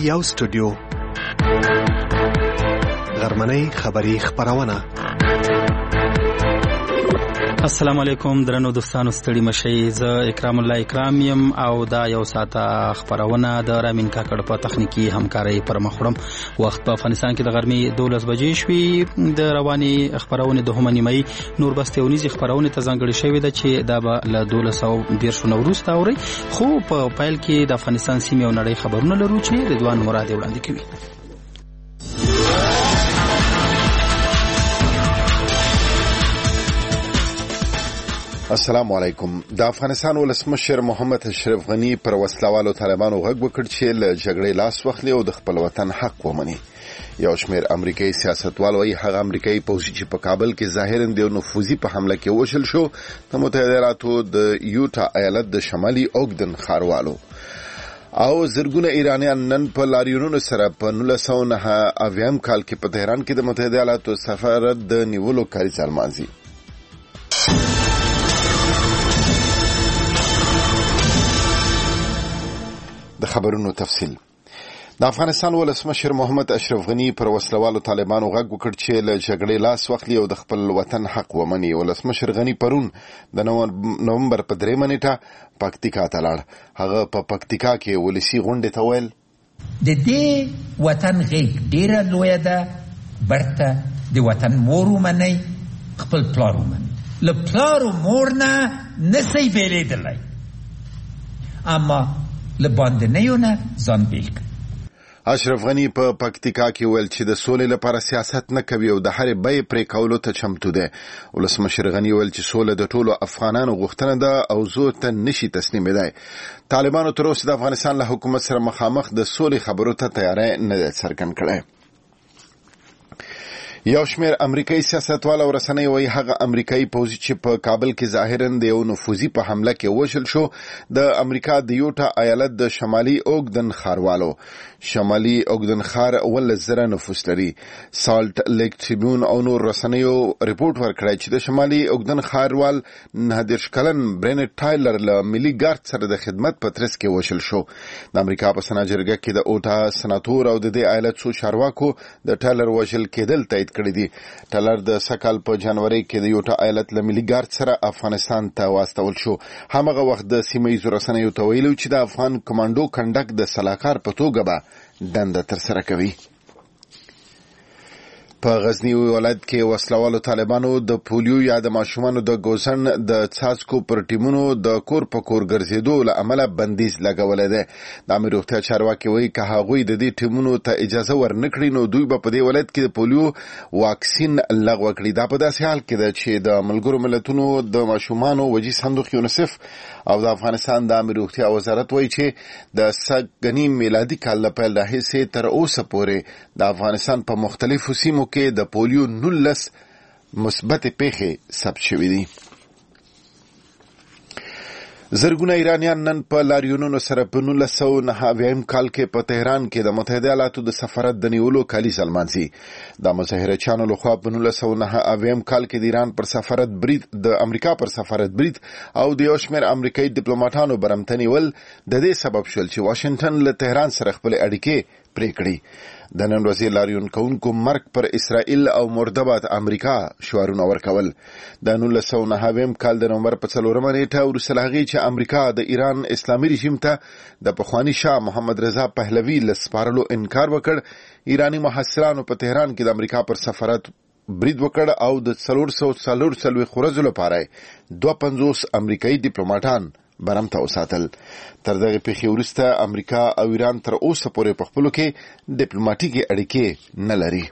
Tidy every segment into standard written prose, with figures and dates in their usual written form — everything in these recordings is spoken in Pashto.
یو سټوډیو غرمنۍ خبری خبرونه. السلام علیکم درنو دوستانو، ستړي مشئ. زه اکرام الله اکرام یم او دا یو ساعته خبرونه د رامین کاکړ په تخنیکی همکارۍ پر مخ وړم. وخت په افغانستان کې د غرمې 12 بجې شوي. د رواني خبرونه د همنی مې نور بسته ونیزي خبرونه ته ځانګړي شوی ده چې دا به ل 1213 وروسته اوري. خو په پایل کې د افغانستان سیمه او نړۍ خبرونه لرو چې رضوان مراد وړاندې کوي. السلام علیکم. د افغانستان ولسمشر محمد اشرف غنی پر وسلوالو طالبانو غږ وکړ چې له جګړې لاس واخلي او د خپل وطن حق ومني. یو شمېر امریکایي سیاستوال وايي هغه امریکایي پوځي چې په کابل کې ظاهراً د نفوذي په حمله کې وشل شو د متحده ایالاتو د یوټا ایالت د شمالي اوګدن ښاروالو او زرګونه ایرانیان نن په لاریونونو سره په 1990 کال کې په تهران کې د متحده ایالاتو سفارت د نیولو کاري ځلمازي. د خبرونو تفصیل. د افغانستان ولسمشر محمد اشرف غنی پر وسلوالو طالبانو غږ وکړ چې له جګړې لاس واخلي او د خپل وطن حق ومني. ولسمشر غنی پرون د نومبر په 3 نیټه پکتیکا ته لاړ. هغه په پکتیکا کې ولسی غونډه ته ویل د دې وطن غږ ډیره لوی ده، برته د وطن مور ومني، خپل پلار ومني. له پلار او مور نه نسی بیلیدلی، اما لباندنیونه ځان بیل کړ. اشرف غنی په پکتیکا کې ویل چې د سولې لپاره سیاست نه کوي او د هرې بیې پرې کولو ته چمتو دی. ولسمشر غنی ویل چې سوله د ټولو افغانانو غوښتنه ده او زه ته نشي تسلیمېدای. طالبانو تر اوسه د افغانستان له حکومت سره مخامخ د سولې خبرو ته تیاری نه دی څرګند کړی. یو شمېر امریکایي سیاستوال او رسنۍ وايي هغه امریکایي پوځي چې په کابل کې ظاهراً د یو نفوذي په حمله کې وشل شو د امریکا د یوټا ایالت د شمالي اوګدن ښاروالو. شمالي اوګدن ښار 1,000 نفوس لري. سالټ لیک ټریبیون او نور رسنیو ریپورت ورکړی چې د شمالي اوګدن ښاروال 19 کلن برینټ ټایلر له ملي ګارد سره د خدمت په ترڅ کې وشل شو. د امریکا په سنا جرګه کې د اوټا سناتور او د دې ایالت څو چارواکو د ټایلر وژل کېدل تایید کړی دي. ټایلر د سکهال په جنوري کې د یوټا ایالت له ملي ګارد سره افغانستان ته واستول شو. همغه وخت د سیمه ییزو رسنیو ته ویلو چې د افغان کمانډو کنډک د سلاکار په توګه به دنده ترسره کوي. په غزنی ولایت کې وسلوالو طالبانو د پولیو یا د ماشومانو د ګوزن د څاڅکو پر ټیمونو د کور په کور ګرځېدو له امله بندیز لګولې ده. د امیر روغتیا چارواکي وایي که هغوی د دې ټیمونو ته اجازه ورنکړي نو دوی به په دې ولایت کې د پولیو واکسین لغوه کړي. دا په داسې حال کې ده چې د ملګرو ملتونو د ماشومانو وجې صندوق یونیسف او د افغانستان د امیر روغتیا وزارت وایي چې د سږني میلادي کال له پیل راهیسې تر اوسه پورې د افغانستان په مختلفو سیمو کې د پولیو 19 مثبت پیښې ثبت شوې دي. زرګونه ایرانیان نن په لاریونونو سره په 1990 کال کې په تهران کې د متحده ایالاتو د سفارت د نیولو کالي ځلمانځي. د مظاهرچیانو لخوا په 1990 کال کې د ایران پر سفارت برید، د امریکا پر سفارت برید او د یو شمېر امریکایي ډیپلوماټانو برمتنې ول د دې سبب شول چې واشنگټن له تهران سره خپل اړیکې پرې کړي. د نن ورځې لاریون کوونکو مرګ پر اسرائیل او مردبات امریکا شعارونه ورکول. د 1990 کال د نومبر په 4 نیټه وروسته له هغې چې امریکا د ایران اسلامي رژیم ته د پخواني شاه محمد رضا پهلوي له سپارلو انکار وکړ، ایراني محصلانو په تهران کې د امریکا پر سفارت برید وکړ او د 440 ورځو لپاره 52 امریکایي ډیپلوماټان برم ته وساتل. تر دغه پیښې وروسته امریکا او ایران تر اوسه پورې په خپلو کې ډیپلوماټیکي اړیکې نه لري.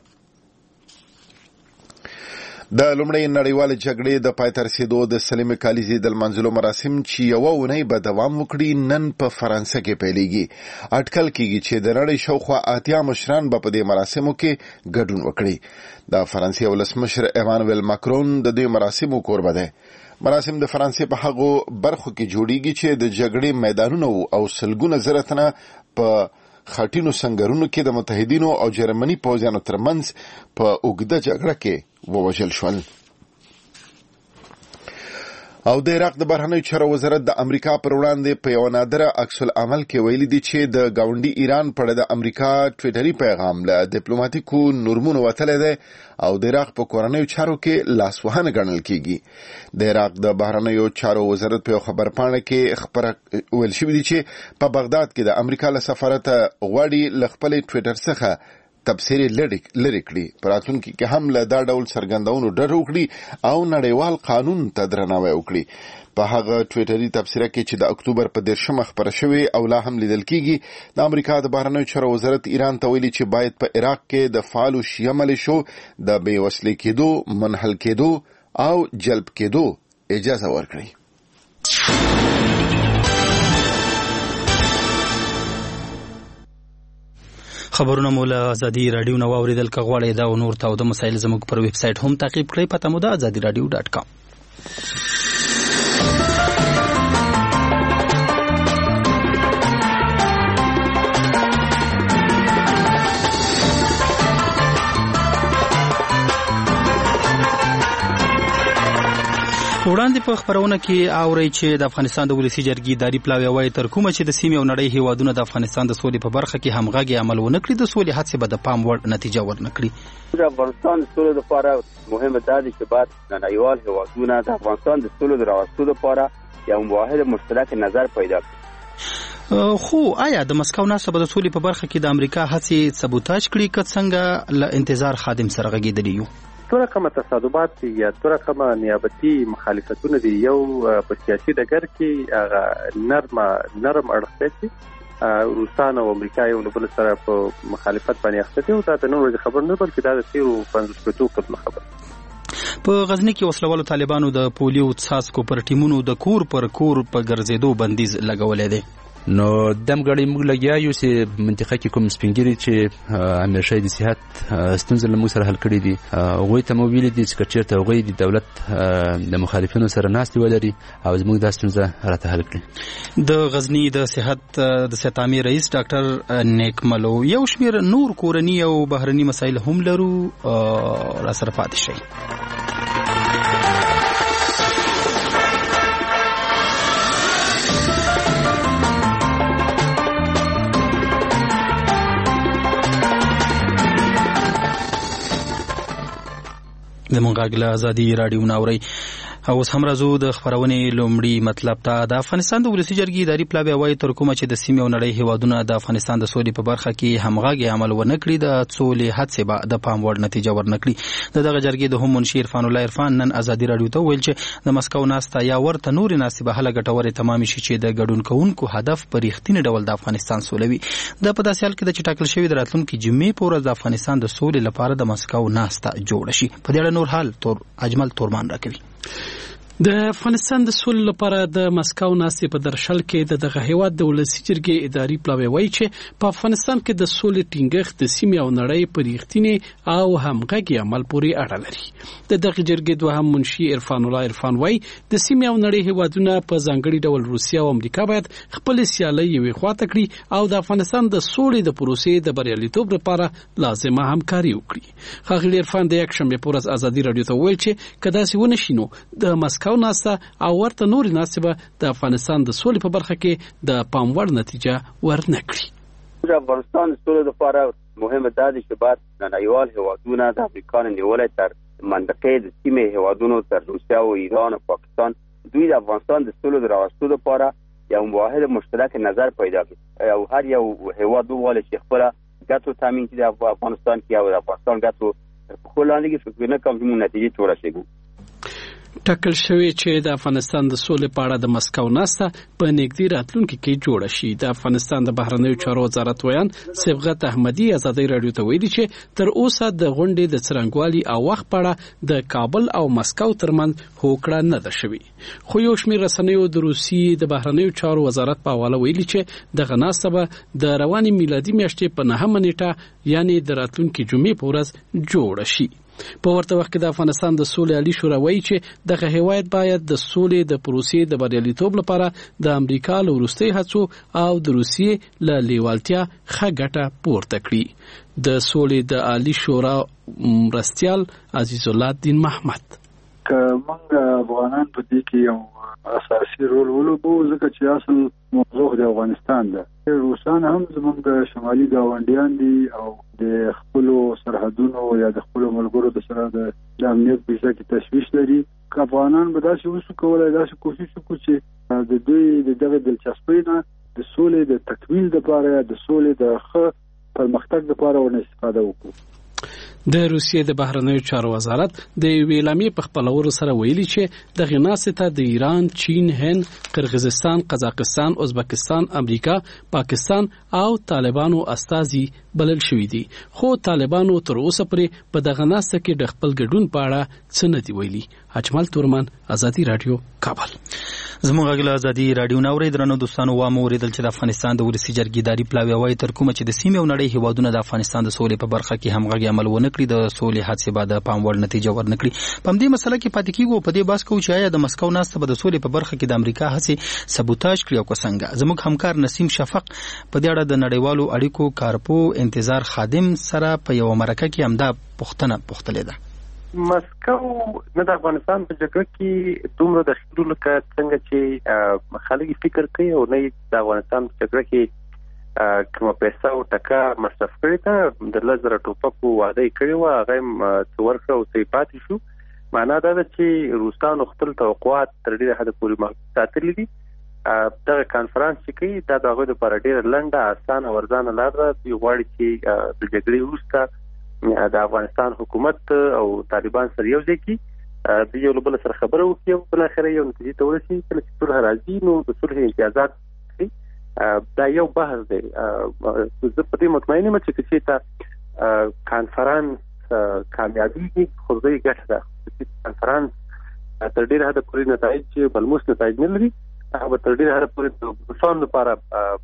د لومړۍ نړیوالې جګړې د پای ته رسېدو د سلیمې کلیزې د لمانځلو مراسم چې یوه اونۍ به دوام وکړي نن په فرانسه کې پیلېږي. اټکل کېږي چې د نړۍ شاوخوا 80 مشران به په دې مراسمو کې ګډون وکړي. د فرانسې ولسمشر ایمانوئل ماکرون د دې مراسمو کوربه دی. مراسم د فرانسې په هغو برخو کې جوړیږي چې د جګړې میدانونه او سلګونه زره تنه په خټینو سنگرونو کې د متحدینو او جرمني پوځیانو ترمنځ په اوږده جګړه کې ووژل شول. او د عراق د بهرنیو چارو وزارت د امریکا پر وړاندې په یو نادره عکس العمل کې ویلي دي چې د گاونډي ایران په اړه د امریکا ټویټري پیغام له ډیپلوماټیکو نورمونو وتلی دی او د عراق په کورنیو چارو کې لاسوهنه ګڼل کیږي. د عراق د بهرنیو چارو وزارت په خبرپاڼه کې خبره ویل شوې دي چې په بغداد کې د امریکا له سفارت غواړي له خپل ټویټر څخه تبصرې لري کړي، په راتلونکي کې هم له دا ډول څرګندونو ډډه وکړي او نړیوال قانون ته درناوی وکړي. په هغه ټویټري تبصره کې چې د اکتوبر په 10 خبره شوې او لا هم لیدل کیږي، د امریکا د بهرنیو چارو وزارت ایران ته ویلي چې باید په عراق کې د فعالو شیعه ملیشو د بې وسلې کېدو، منحل کېدو او جلب کېدو اجازه ورکړي. خبرونه مو له ازادي رادیو نو اوریدل کغواړی دا نور تاوده مسایل زموږ پر ویب سټ هم تعقیب کړئ. پته مو ده azadiradio.com. وړاندې په خبرونه کې اوري چې د افغانستان د ولسی جرګې داري پلاوی وایي تر کومه چې د سیمې او نړۍ هیوادونه د افغانستان د سولې په برخه کې همغږي عمل ونه کړي، د سولې هڅې به د پام وړ نتیجه ورنکړي. د افغانستان د سولې لپاره مهمه ده چې بعد نړیوال هیوادونه د افغانستان د سولې د راوستلو لپاره یو واحد مشترک نظر پیدا کړي. خو آیا د مسکو ناسبه د سولې په برخه کې د امریکا هڅې سبوتاج کړي که څنګه له انتظار خادم سره غږیدلی یو؟ تو رقم تصادمات یا تو رقم نیابتي مخالفتونه دي یو په سیاسي ډګر کې نرم اړخ دي. روسان او امریکا یو بل سره په مخالفت باندې اخته دي او دا د نور خبر نه بلکې دا د 50 کتل خبر. په غزنی کې وسلوالو طالبانو د پولیو څاڅکو پر ټیمونو د کور پر کور په ګرځېدو بندیز لګولې دی. نو دم غړي موږ لګیایو چې منطقه کې کوم سپینګری چې امیر شاه د صحت ستونزې له موږ سره حل کړي دي، هغوی ته مو ویلي دي چې چېرته هغوی د دولت د مخالفینو سره ناستې ولري او زموږ دا ستونزه راته حل کړي. د غزنی د صحت عامې رئیس ډاکټر نیکملو یو شمېر نور کورني او بهرني مسایل هم لرو، را سره پاتې شئ. زموږ غږ له ازادي رادیو ناوري او اوس هم راځو د خبرونې لومړی مطلب ته. د افغانستان د ولسی جرګې داري پلاوی وایي تر کومه چې د سیمې او نړۍ هیوادونه د افغانستان د سولې په برخه کې همغږي عمل ونه کړي، د سولې هڅې به د پام وړ نتیجه ورنکړي. دغه جرګې د هم منشي عرفان الله عرفان نن ازادي رادیو ته ویل چې د مسکو ناسته یا ورته نور ناسته به هله ګټورې تمام شي چې د ګډون کوونکو هدف په ریښتینی ډول د افغانستان سولوي. د په داسې حال کې د چې ټاکل شوی د راتلونکي جمعې په ورځ د افغانستان د سولې لپاره د مسکو ناسته جوړه شي. په دې اړه نور حال اجمل تورمان راکوي. د افغانستان د سولې لپاره د مسکو ناستې په درشل کې دغه هیواد د ولسی جرګې اداري پلاوی وایي چې په افغانستان کې د سولې ټینګښت د سیمې او نړۍ په ریښتینی او همغږي عمل پورې اړه لري. دغه جرګې دوهم منشي عرفان الله عرفان وایي د سیمې او نړۍ هیوادونه په ځانګړي ډول روسیا او امریکا باید خپل سیالي یوې خواته کړي او د افغانستان د سولې د پروسې د بریالیتوب لپاره لازمه همکاري وکړي. ښاغلي عرفان د یکشنبه په ورځ ازادي رادیو ته ویل چې کدا سی ونه شینو د مسکو ناسته او ورته نور ناسته به د افغانستان د سولې په برخه کې د پام وړ نتیجه ورنکړي. د افغانستان د سولې لپاره مهمه ده چې بعد نړیوال هیوادونه د امریکا نیولې تر منطقې د سیمې هیوادونو تر روسیا او ایران او پاکستان دوی د افغانستان د سولې د راوستلو لپاره یو واحد مشترک نظر پیدا کړي او هر یو هیواد وغواړي چې خپل ګټو تامین کړي د افغانستان کې او د افغانستان ګټو په خپل کې فکر نه کوم چې نتیجه جوړه شي. ټاکل شوی چې د افغانستان د سولې په اړه د مسکو ناسته په نږدې راتلونکي کې جوړه شي. د افغانستان د بهرنیو چارو وزارت ویان صبغت احمدي ازادي رادیو ته ویلي چې تر اوسه د غونډې د څرنګوالي او وخت په اړه د کابل او مسکو ترمنځ هوکړه نه ده شوې. خو یو شمېر رسنیو د روسیې د بهرنیو چارو وزارت په حواله ویلي چې دغه ناسته به د روانې میلادي میاشتې په 9 نیټه یعنی د راتلونکي جمعې په ورځ جوړه شي. په ورته وخت کې د افغانستان د سولې عالی شورا وایي چې دغه هیواد باید د سولې د پروسې د بریالیتوب لپاره د امریکا له وروستۍ هڅو او د روسیې له لیوالتیا ښه ګټه پورته کړي. د سولې د عالی شورا مرستیال عزیز الله الدین محمد موږ افغانان په دې کې یو اساسي رول ولوبو ځکه چې اصل موضوع د افغانستان ده. روسان هم زموږ شمالي ګاونډیان دي او د خپل سرحدونو یا د خپل ملګرو د سره د امنیت په ځای کې تشویش لري. افغانان به داسې وسو کولای داسې کوشش وکړي چې د دوی دغه دلچسپۍ نه د سولې د تکمیل لپاره د سولې د ښه پرمختګ لپاره ونه استفاده وکړو. د روسیې د بهرنیو چارو وزارت د ویلامې په خپلولو سره ویلي چې د غناسته ته د ایران، چین، هند، قرغیزستان، قزاقستان، ازبکستان، امریکا، پاکستان او طالبانو استازي بلل شوې دي. خو طالبانو تر اوسه پورې په دغه ناسته کې د خپل ګډون په اړه څه نه دی ویلي. اجمل تورمن، ازادي رادیو، کابل. زموږ غږ ازادي رادیو نو ورېدل نو دوستانو وامو ورېدل چې د افغانستان د ولسی جرګې داري پلاوی وای تر کومه چې د سیمې او نړۍ هیوادونو د افغانستان د سولې په برخه کې همغږي عمل ونه کړی د سولې حادثه بعد پام وړ نتیجه ورنکړي. په دې مسله کې پاتې کیږو په دې باس کو چې آیا د مسکو ناسته به د سولې په برخه کې د امریکا هڅې سبوتاژ کړی او څنګه. زموږ همکار نسیم شفق په دې اړه د نړیوالو اړیکو کارپو انتظار خادم سره په یو مرکه کې همدا پوښتنه پوښتلې ده. مسکو نه د افغانستان په جګړه کې دومره د خېلو لکه څنګه چې خلک فکر کوي او نه د افغانستان په جګړه کې کومه پیسه او ټکا مصرف کړی ته د لزر ټوپکو وعده کړی و هغه څورخه او سی پاتې شو. معنا دا ده چې روسانو خپل توقعات تر ډیره حد پورې ساتلي دي. دغه کانفرنس چې کوي دا د هغوی لپاره ډیره لنډه اسانه ورځانه لار ده. دوی غواړي چې د جګړې وروسته د افغانستان حکومت او طالبان سره یو ځای کړي، د یو بل سره خبرې وکړي او بل اخر یو نتیجې ته ورسېږي. کله چې صلح راځي نو د صلح امتیازات دا یو بحث دی. زه په دې مطمئن یم چې ته کانفرنس کامیابیږي خو زه یې ګټه ده. کانفرنس تر ډېره حده پورې نتایج ملموس نتایج نه لري، هغه تر ډېره حده پورې د روسانو لپاره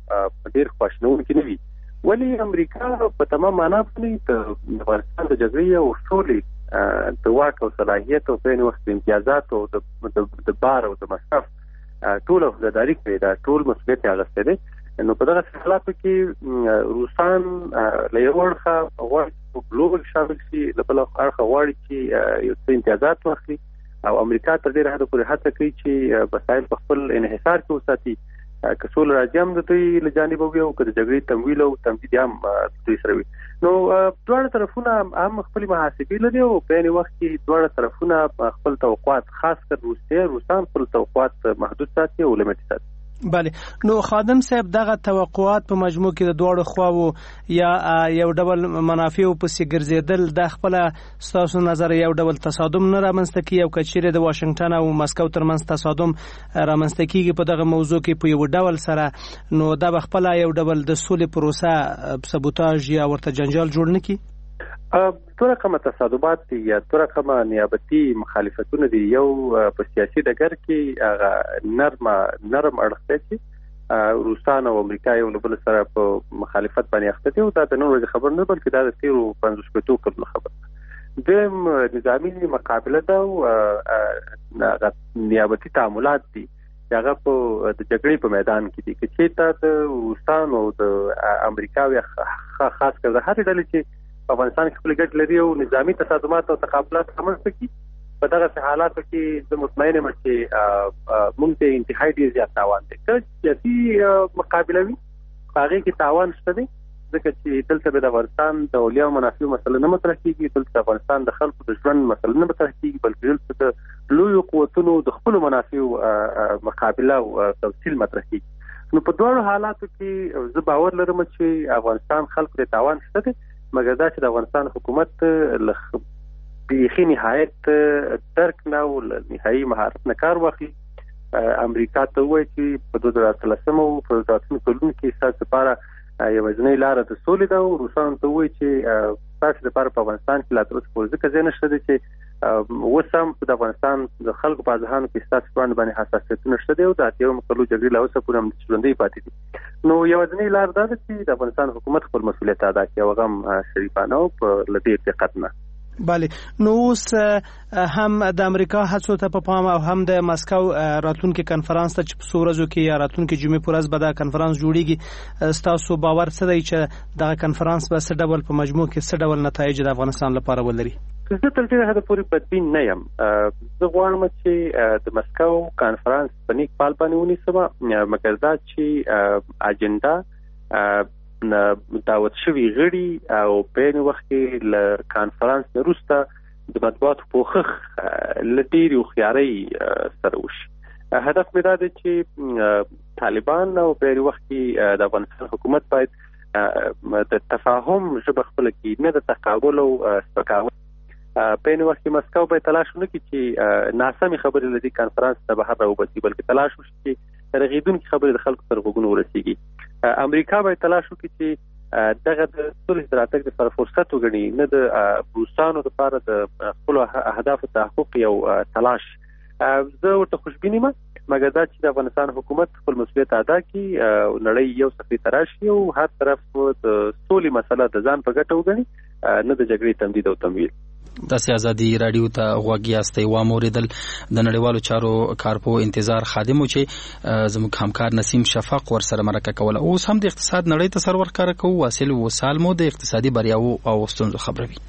ډېر خواشینونکي نه وي. ولی امریکا په تمام معنا باندې د افغانستان د جګړې او سولې د واک او صلاحیت او په نوښت وخت امتیازات او د بار او د مصرف ټول وفاداري کوي، دا ټول مسؤلیت اخیستی دی. نو په دغه حالاتو کې روسان له یو اړخه غواړي ګلوبل شامل شي، له بل اړخه غواړي چې یو څه امتیازات واخلي او امریکا تر ډېره حده پورې هڅه کوي چې وسایل په خپل انحصار کې وساتي. که سول راځي هم د دوی له جانب وي او که د جګړې تمویل او تمدید هم دوی سره وي. نو دواړه طرفونه هم خپل محاسبې لري او په یوه وخت کې دواړه طرفونه خپل توقعات، خاص کر روسان خپل توقعات محدود ساتي او لیمټ ساتي. بله، نو خادم صاحب دغه توقعات په مجموع کې د دوړو خواو یا یو ډول منافع پسې ګرځیدل د خپل ستاسو نظر یو ډول تصادم نه رامنځته کیږي او کچېره د واشنگټن او مسکو ترمنځ تصادم رامنځته کیږي په دغه موضوع کې په یو ډول سره، نو دا بخپل یو ډول د سولې پروسه سبوتاژ یا ورته جنجال جوړ نه کی. دوه رقمه تصادمات دي یا دوه رقمه نیابتي مخالفتونه دي. یو په سیاسي ډګر کې هغه نرم اړخ دی چې روسان او امریکا یو له بل سره په مخالفت باندې اخته دي او دا د نن ورځې خبر نه بلکې دا د تیرو 50 کلونو خبر ده. دویم نظامي مقابله ده او نیابتي تعاملات دي هغه په د جګړې په میدان کې دي چې تا د روسان او د امریکا خاص کر د هر ډلې چې په افغانستان کې خپل ګټې لري او نظامي تصادمات او تقابلات رامنځته کړي. په دغه حالاتو کې زه مطمئن یم چې موږ ته انتهایی ډېر زیات تاوان دی. که سیاسي مقابله وي هغې کې تاوان شته دی، ځکه چې دلته به د افغانستان د اولیاء او منافعو مسله نه مطرح کېږي، دلته د افغانستان د خلکو د ژوند مسله نه مطرح کېږي، بلکې دلته د لویو قوتونو د خپلو منافعو مقابله او تفصیل مطرح کېږي. نو په دواړو حالاتو کې زه باور لرم چې افغانستان خلکو ته تاوان شته دی، مګر دا چې د افغانستان حکومت له بیخي نهایت درک نه او نهایي مهارت نه کار واخلي. امریکا ته وایي چې په 2013 او په 2013 کلونو کې ستاسو لپاره یوازینۍ لاره د سولې ده او روسانو ته وایي چې ستاسو لپاره په افغانستان کې لا تر اوسه پورې ځکه ځای نشته دی چې اوس هم د افغانستان د خلکو په اذهانو کې ستاسو باندې حساسیتونه شته دی او د اتیاو کلو جګړې لا اوسه پورې هم ژوندۍ پاتې دي. نو یوازینۍ لار دا ده چې د افغانستان حکومت خپل مسؤلیت ادا کړي او هغه هم شریفانه او په لدې دقت نه. بله، نو اوس هم د امریکا هڅو ته په پام او هم د مسکو راتلونکي کنفرانس ته چې په څو ورځو کې یا راتلونکي جمعې په ورځ به دا کنفرانس جوړیږي، ستاسو باور څه دی چې دغه کنفرانس به څه ډول په مجموع کې څه ډول نتایج د افغانستان لپاره ولري؟ زه تر ډېره حده پورې بدبین نه یم. زه غواړم چې د مسکو کانفرنس په نیک پال باندې ونیسم، مګر دا چې اجنډا دعوت شوي غړي او په یو وخت کې له کانفرنس وروسته د مطبوعاتو پوښښ له ډېرې هوښیارۍ سره وشي. هدف مې دا دی چې طالبان او په یو وخت کې د افغانستان حکومت باید د تفاهم ژبه خپله کړي، نه د تقابل او سپکاوي. په یو وخت کې مسکو باید تلاش ونه کړي چې ناسمې خبرې له دې کانفرنس نه بهر راوباسي، بلکې تلاش وشي چې رغېدونکې خبرې د خلکو تر غوږونو ورسېږي. امریکا باید تلاش وکړي چې دغه د صلح د راتګ لپاره فرصت وګڼي، نه د روسانو لپاره د خپلو اهدافو تحقق یو تلاش. زه ورته خوشبین یم، مګر دا چې د افغانستان حکومت خپل مسؤلیت ادا کړي او نړۍ یو صفحې ته راشي او هر طرف د سولې مسله د ځان په ګټه وګڼي، نه د جګړې تمدید او تمویل. تاسو ازادي رادیو ته غوږ یاستئ. واوریدل د نړیوالو چارو کارپو انتظار خادم و چې زموږ همکار نسیم شفق ورسره مرکه کوله. اوس هم د اقتصاد نړۍ ته سر ورکاره کوو. واصل وصال مو د اقتصادي بریاو او ستونزو خبروي.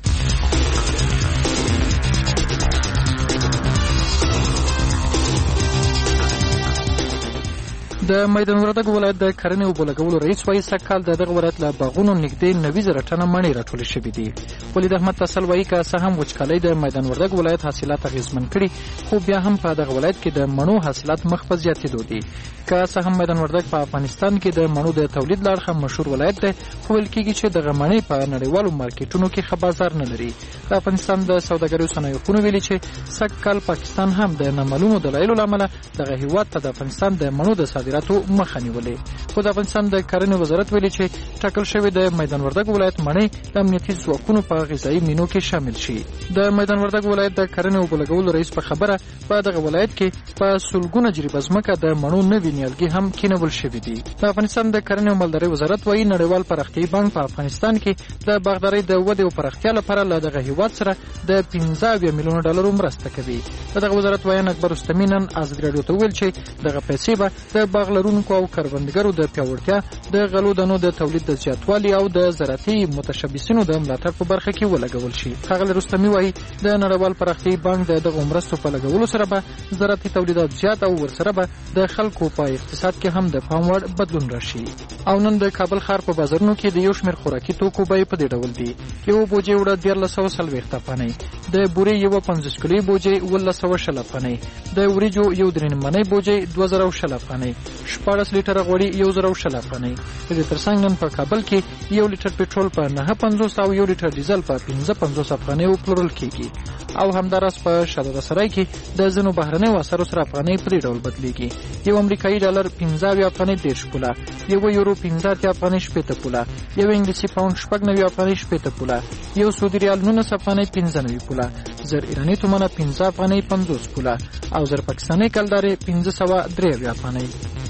د میدان وردګ ولایت د کرنې او بولګولو رئیس وایي سږکال د دغه ولایت له باغونو نږدې 90,000 ټنه مڼې راټولې شوې دي. ولید احمد تسل وایي که څه هم وچکالۍ د میدان وردګ ولایت حاصلات اغېزمن کړي، خو بیا هم په دغه ولایت کې د مڼو حاصلات مخ په زیاتېدو دي. که څه هم میدان وردګ په افغانستان کې د مڼو د تولید له اړخه مشهور ولایت دی، خو ویل کېږي چې دغه مڼې په نړیوالو مارکیټونو کې ښه بازار نه لري. د افغانستان د سوداګریو صنایعونو ویلي چې سږکال پاکستان هم د نامعلومو دلایلو له امله دغه هېواد ته د افغانستان د مڼو د صادراتو مخه نیولې. خو د افغانستان د کرنې وزارت ویلي چې ټاکل شوی د میدان وردګ ولایت مڼې د امنیتي ځواکونو په غذایي مینو کې شامل شي. د میدان وردګ ولایت د کرنې او بولګولو رئیس په خبره په دغه ولایت کې په سلګونه جریبه ځمکه د مڼو نوي نیالګي هم کینول شوي دي. د افغانستان د کرنې او مالدارۍ وزارت وایي نړیوال پراختیایي بانک په افغانستان کې د باغدارۍ د ودې او پراختیا لپاره له دغه هیواد سره د 15 میلیونه ډالرو مرسته کوي. دغه وزارت وایي اکبر رستمی نن ازادي رادیو ته ویل چې دغه پیسې به د باغ لرونکو او کروندګرو د پیاوړتیا، د غلو دانو د تولید د زیاتوالي او د زراعتي متشبثینو د ملاتړ په برخه کې ولګول شي. ښاغلی رستمی وایي د نړیوال پراختیایي بانک د دغو مرستو په لګولو سره به زراعتي تولیدات زیات او ورسره به د خلکو په اقتصاد کې هم د پام وړ بدلون راشي. او نن د کابل ښار په بازارونو کې د یو شمېر خوراکي توکو بیې په دې ډول دي: یو بوجۍ اوړه 1340 افغانۍ، د بورې یو 50 کیلویي بوجۍ 1210 افغانۍ، د وریجو یو 3 منۍ بوجۍ 2010 افغانۍ، 14 لیټره غوړي 1010 افغانۍ. د دې ترڅنګ نن په کابل کې 1 لیټر پټرول په 9.50 او 1 لیټر ډیزل په 15.50 افغانۍ پلورل کیږي. او همداراز په شهزاده سرای کې د ځینو بهرنیو اسعارو سره افغانۍ په دې ډول بدلیږي: یو امریکایي ډالر 15 افغانۍ 10 پوله، یو یورو 15 افغانۍ 80 پوله، یو انګلیسي پاوند 90 افغانۍ 80 پوله، یو سعودي ریال 19 افغانۍ 95 پوله، زر ایرانی تومانه 15 افغانۍ 50 پوله او زر پاکستاني کلدارې 1503 افغانۍ.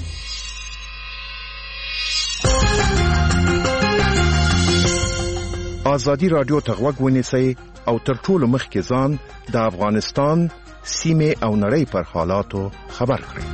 ازادي رادیو ته غوږ ونیسئ او تر ټولو مخکې ځان د افغانستان سیمې او نړۍ پر حالاتو خبر کړئ.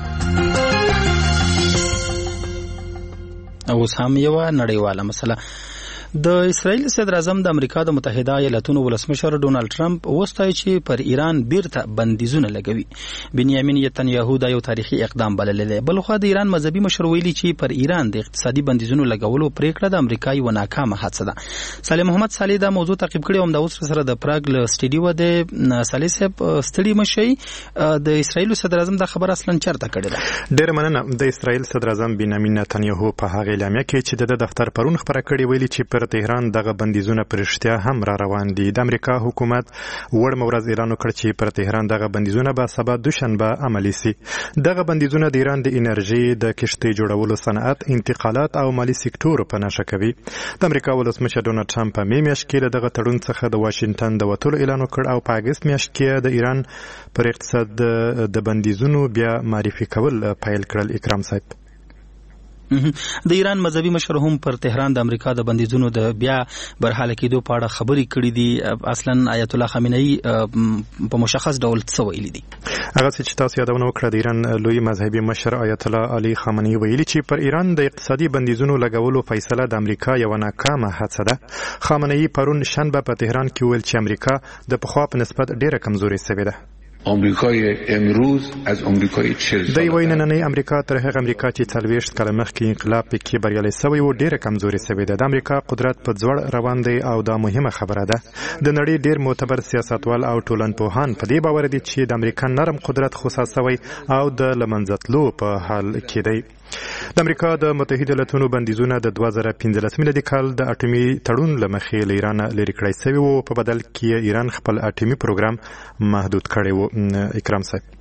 اوس هم یوه نړیواله مسله. د اسرائیل صدر اعظم د امریکا د متحده ایالاتونو ولسمشر ډونالد ټرمپ وستایي چې پر ایران بیرته بندیزونه لګوي. بنیامین نتنیاهو دا یو تاریخي اقدام بللی دی. بلخوا د ایران مذهبي مشر ویلي چې پر ایران د اقتصادي بندیزونو لګولو پریکړه د امریکا یو ناکامه هڅه ده. صالح محمد صالح دا موضوع تعقیب کړی او د اوس سره د پراګ له سټډیو د صالح صاحب ستړي مشي د اسرائیل صدر اعظم دا خبر اصلا چرته کړی ده. ډېر مننه. د اسرائیل صدر اعظم بنیامین نتنیاهو په هغه اعلامیه کې چې د دفتر پرون خبره کړې ویلي چې پر تهران دغه بندیزونه پر رښتیا هم را روان دي. د امریکا حکومت وړ ورځ اعلان وکړ چې پر تهران دغه بندیزونه به سبا دوشنبه عملي سي. دغه بندیزونه د ایران د انرژي، د کشتۍ جوړولو صنعت، انتقالات او مالی سکتور په نښه کوي. د امریکا ولسمشر ډونالد ټرمپ په می میاشت کې دغه تړون څخه د واشنگټن د وټولو اعلان وکړ او په اگست میاشت کې د ایران پر اقتصاد د بندیزونو بیا معرفي کول پیل کړل. اکرام صاحب د ایران مذهبي مشر هم پر تهران د امریکا د بندیزونو د بیا برحاله کېدو په اړه خبرې کړې دي. اصلا آیت الله خامنه‌ای په مشخص ډول څه ویلي دي؟ هغه چې تاسو یادونه وکړه د ایران لوی مذهبي مشر آیت الله علي خامنه‌ای ویلي چې پر ایران د اقتصادي بندیزونو لګولو فیصله د امریکا یو ناکامه هڅه ده. خامنه‌ای پرون شنبه په تهران کې ویل چې امریکا د پخوا په نسبت ډېره کمزورې شوې ده. آمریکای امروز از آمریکای 40 سال دی وای نننۍ امریکا تر هغه امریکا چې 40 کاله مخکې انقلاب پکې بریالي شوی و ډېره کمزورې شوې ده. د امریکا قدرت په ځوړ روان دی او دا مهمه خبره ده. د نړۍ ډېر معتبر سیاستوال او ټولنپوهان په دې باور دي چې د امریکا نرم قدرت خصاص شوی او د لمنځتلو په حال کې دی. د امریکا د متحده ایالاتونو بندیزونه د 2015 میلادي کال د اټومي تړون له مخې له ایران لرې کړی شوی و. په بدل کې ایران خپل اټومي پروګرام محدود کړی و. اکرام صاحب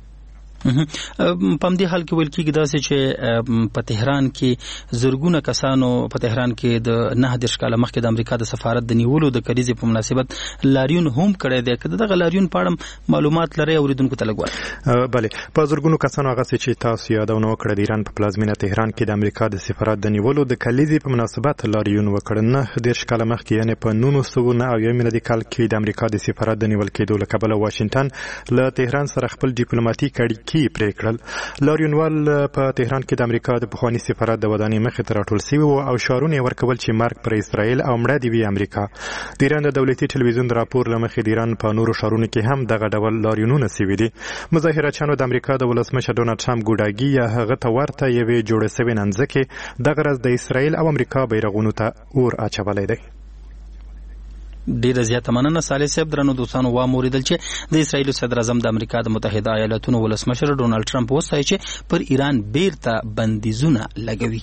په دې حال کې ویل کېږي داسې چې په تهران کې زرګونه کسانو په تهران کې د 9 کاله مخکې د امریکا د سفارت د نیولو د کلیزې په مناسبت لاریون هم کړی دی. که دغه لاریون په اړه معلومات لرئ اوریدونکو ته لږ وایئ. بله، په زرګونو کسانو هغه چې تاسو یادونه وکړه د ایران په پلازمینه تهران کې د امریکا د سفارت د نیولو د کلیزې په مناسبت لاریون وکړ. 9 کاله مخکې یعنې په 1990 میلادي کال کې د امریکا د سفارت د نیول کېدو له کبله واشنګټن له تهران سره خپل ډیپلوماټیک اړیکې پرې کړل. لاریونوال په تهران کې د امریکا د پخواني سفارت د ودانۍ مخې ته راټول شوي وو او شعارونه یې ورکول چې مرګ پر اسرائیل او مړه دې وي امریکا. د ایران د دولتي ټلویزیون د راپور له مخې د ایران په نورو ښارونو کې هم دغه ډول لاریونونه شوي دي. مظاهرچیانو د امریکا د ولسمشر ډونالډ ټرمپ ګوډاګي یا هغه ته ورته یوې جوړې شوې نانځکې دغه ورځ د اسرائیل او امریکا بیرغونو ته اور اچولی دی. ډیره زیاته مننه صالح صاحب. درنو دوستانو واوریدل چې د اسرائیل صدر اعظم د امریکا د متحده ایالاتونو ولسمشر ډونالډ ټرمپ وایي چې پر ایران بیرته بندیزونه لګوي.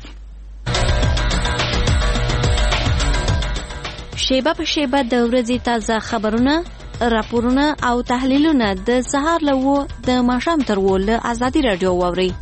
شیبه په شیبه د ورځې تازه خبرونه، راپورونه او تحلیلونه د سهار له 9 د ماښام تر 10 له ازادي رادیو واورئ.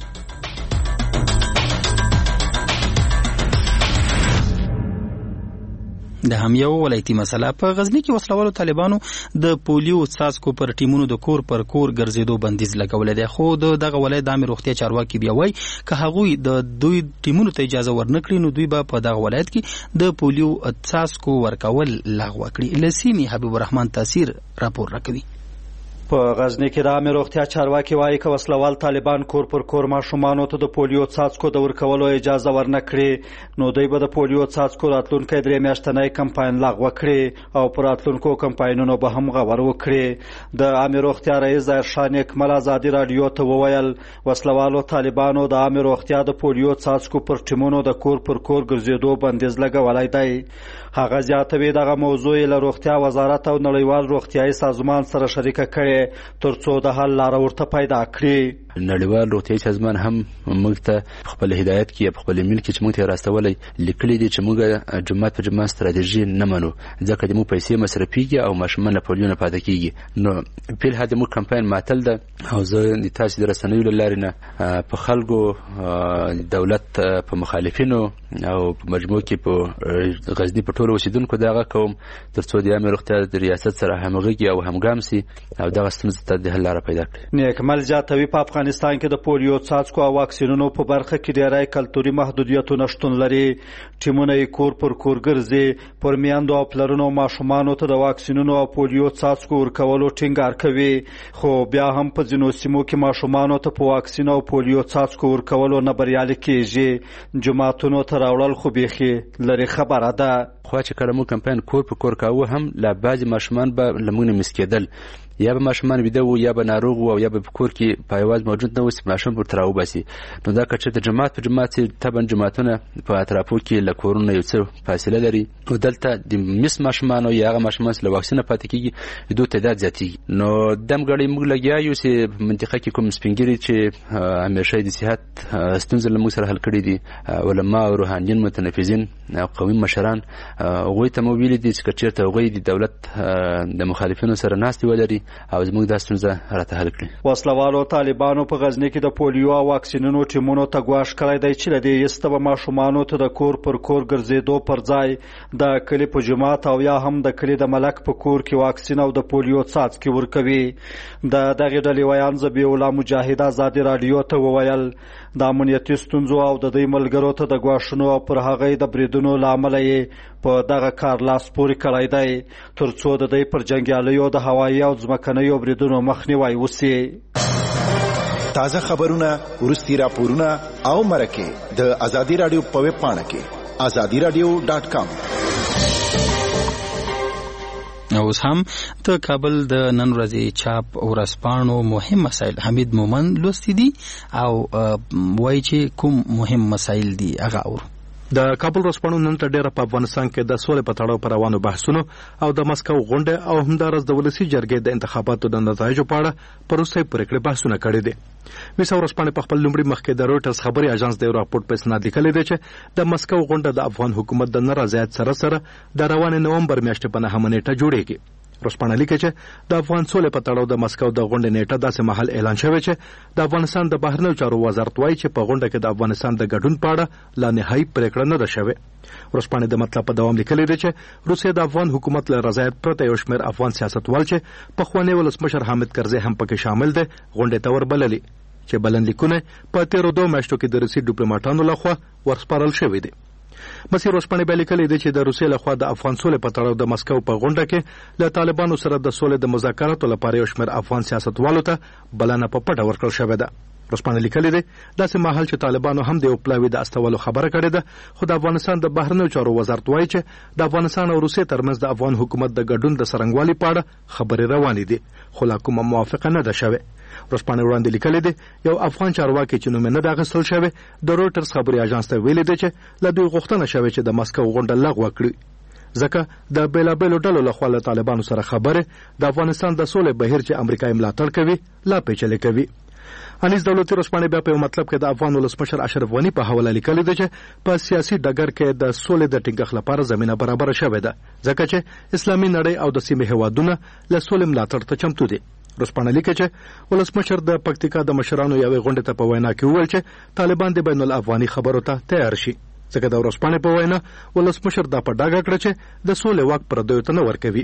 د هم یو ولایتي مسله په غزنی کې وسلوالو طالبانو د پولیو څاڅکو پر ټیمونو د کور پر کور ګرځېدو بندیز لګولې ده. خو دغه ولایت د عامه روغتیا چارواکي بیا وایي که هغوی د دوی ټیمونو ته اجازه ورنکړي نو دوی به په دغه ولایت کې د پولیو څاڅکو ورکول لغوه کړي. لسیمی حبیب الرحمن تاثیر راپور راکوي. په غزنی کې د عامه روغتیا چارواکي وایي که وسلوال طالبان کور پر کور ماشومانو ته د پولیو څاڅکو د ورکولو اجازه ورنکړي نو دوی به د پولیو څاڅکو راتلونکی 3 میاشتنی کمپاین لغوه کړي او پر راتلونکو کمپاینونو به هم غور وکړي. د عامه روغتیا رئیس ظاهر شاه نیکمل ازادي رادیو ته وویل وسلوالو طالبانو د عامه روغتیا د پولیو څاڅکو پر ټیمونو د کور پر کور ګرځېدو بندیز لګولی دی. هغه زیاتوي دغه موضوع له روغتیا وزارت او نړیوال روغتیايي سازمان سره شریکه کړي ترڅو د حل لاره ورته پیدا کړي. نړیوال روغتیايي سازمان هم موږ ته خپل هدایت کې خپل ایمیل کې چې موږ ته راستولې لیکلي دي چې موږ جماعت په جماعت ستراتیژي نه منو ځکه چې موږ پیسې مصرفيږي او ماشومان له پولیو نه پاتې کیږي. نو په هدا موږ کمپاین ماتل ده او زه د تاسو د رسنیو لارې نه په خلکو دولت په مخالفینو او په مجموع کې په غزنی په ټولو اوسیدونکو دغه کوم ترڅو د عامه روغتیا د ریاست سره همغږي او همګام سي او دغه ستونزې ته د حل لاره پیدا کړي. نیکمل زیاتوي په افغانستان کې د پولیو څاڅکو او واکسینونو په برخه کې ډېری کلتوري محدودیتونه شتون لري. ټیمونه یې کور پر کور ګرځي، پر میندو او پلرونو ماشومانو ته د واکسینونو او پولیو څاڅکو ورکولو ټینګار کوي. خو بیا هم په ځینو سیمو کې ماشومانو ته په واکسین او پولیو څاڅکو ورکولو نه بریالي کېږي. جماعتونو ته راوړل خو بیخي لري خبره ده. خو چې کله مو کمپاین کور پر کور کاوه هم لا بعضی ماشومان به لمونه مسکیدل یا به ماشومان ویده وو یا به ناروغ وو او یا به په کور کې پایواز موجود نه و چې ماشوم پر تراو باسي. نو دا که چېرته جماعت په جماعت طبعا جماعتونه په اطرافو کې له کورونو یو څه فاصله لري او دلته د مس ماشومانو یا هغه ماشومان چې له واکسینه پاتې کېږي د دوی تعداد زیاتېږي. نو دمګړی موږ لګیا یو چې په منطقه کې کوم سپینګیري چې همیشه د صحت ستونزې له موږ سره حل کړي دي علما او روحانیون متنفذین او قومي مشران هغوی ته مو ویلي دي چې که چېرته هغوی د دولت د مخالفینو سره ناستې ولري او زموږ دا ستونزه راته حل کړي. وسلوالو طالبانو په غزنی کې د پولیو او واکسینونو ټیمونو ته ګواښ کړی دی چې له دې ایسته به ماشومانو ته د کور پر کور ګرځېدو پر ځای د کلي په جومات او یا هم د کلي د ملک په کور کې واکسین او د پولیو څاڅکي ورکوي. د دغې ډلې ویان ذبیح الله مجاهد ازادي راډیو ته وویل د امنیتي ستونزو او د دوی ملګرو ته د ګواښونو او پر هغې د بریدونو له امله یې په دغه کار لاس پورې کړی دی تر څو د دوی پر جنګیالیو د هوایي او ځمکنیو بریدونو مخنیوی وسي. تازه خبرونه، وروستي راپورونه او مرکې د ازادي راډیو په ویب پاڼه کې azadiradio.com. اوس هم د کابل د نن ورځې چاپ ورځپاڼو مهم مسایل حمید مومن لوستي دي او وایي چې کوم مهم مسایل دي هغه اورو. د کابل ورځپاڼو نن تر ډیره په افغانستان کې د سولې په تړاو پر روانو بحثونو او د مسکو غونډه او همدارس د ولسی جرګې د انتخاباتو د نتایجو په اړه پروسې پرېکړې بحثونه کړي دي. ویسا ورځپاڼه په خپل لومړي مخکې د رويټرز خبري اژانس د راپورټ په اسناد لیکلي دی چې د مسکو غونډه د افغان حکومت د نارضایت سره د روان نومبر میاشتې په 9 نیټه جوړیږي. ورځپاڼه لیکي چې د افغان سولې په تړاو د مسکو د غونډې نیټه داسې مهال اعلان شوې چې د افغانستان د بهرنیو چارو وزارت وایي چې په غونډه کې د افغانستان د ګډون په اړه لا نهایي پریکړه نه ده شوې. ورځپاڼه د مطلب په دوام لیکلي دی چې روسیه د افغان حکومت له رضایت پرته یو شمېر افغان سیاستوال چې پخوانی ولسمشر حامد کرزي هم پکې شامل دی غونډې ته وربللي چې بلنلیکونه په تیرو 2 میاشتو کې د روسي ډیپلوماټانو لخوا ورسپارل شوي دي. مسیر ورځپاڼه بیا لیکلي دی چې د روسیې لخوا د افغان سولې په تړاو د مسکو په غونډه کې له طالبانو سره د سولې د مذاکراتو لپاره یو شمېر افغان سیاستوالو ته بلنه په پټه ورکړل شوې ده. ورځپاڼه لیکلي دی داسې مهال چې طالبانو هم د یو پلاوي د استولو خبره کړې ده خو د افغانستان د بهرنیو چارو وزارت وایي چې د افغانستان او روسیې ترمنځ د افغان حکومت د ګډون د څرنګوالي په اړه خبرې روانې دي خو لا کومه موافقه نه ده شوې. ورځپاڼه وړاندې لیکلي دی یو افغان چارواکي چې نوم نه ده اخیستل شوی د رويټرز خبري اژانس ته ویلي دی چې له دوی غوښتنه شوې چې د مسکو غونډه لغوه کړي ځکه د بیلابیلو ډلو لخوا له طالبانو سره خبرې د افغانستان د سولې بهیر چې امریکا یې ملاتړ کوي لا پیچلې کوي. انیس دولتي ورځپاڼه بیا په یو مطلب کې د افغان ولسمشر اشرف غنی په حواله لیکلي دی چې په سیاسي ډګر کې د سولې د ټینګښت لپاره زمينه برابر شوې ده ځکه چې اسلامي نړۍ او د سیمې هیوادونه له سولې ملاتړ ته چمتو دي. ورځپاڼه لیکي چې ولسمشر د پکتیکا د مشرانو یوې غونډې ته په وینا کې وویل چې طالبان د بین الافغاني خبرو ته تیار شي ځکه د ورځپاڼې په وینا ولسمشر دا په ډاګه کړ چې د سولې واک پردیو ته نه ورکوي.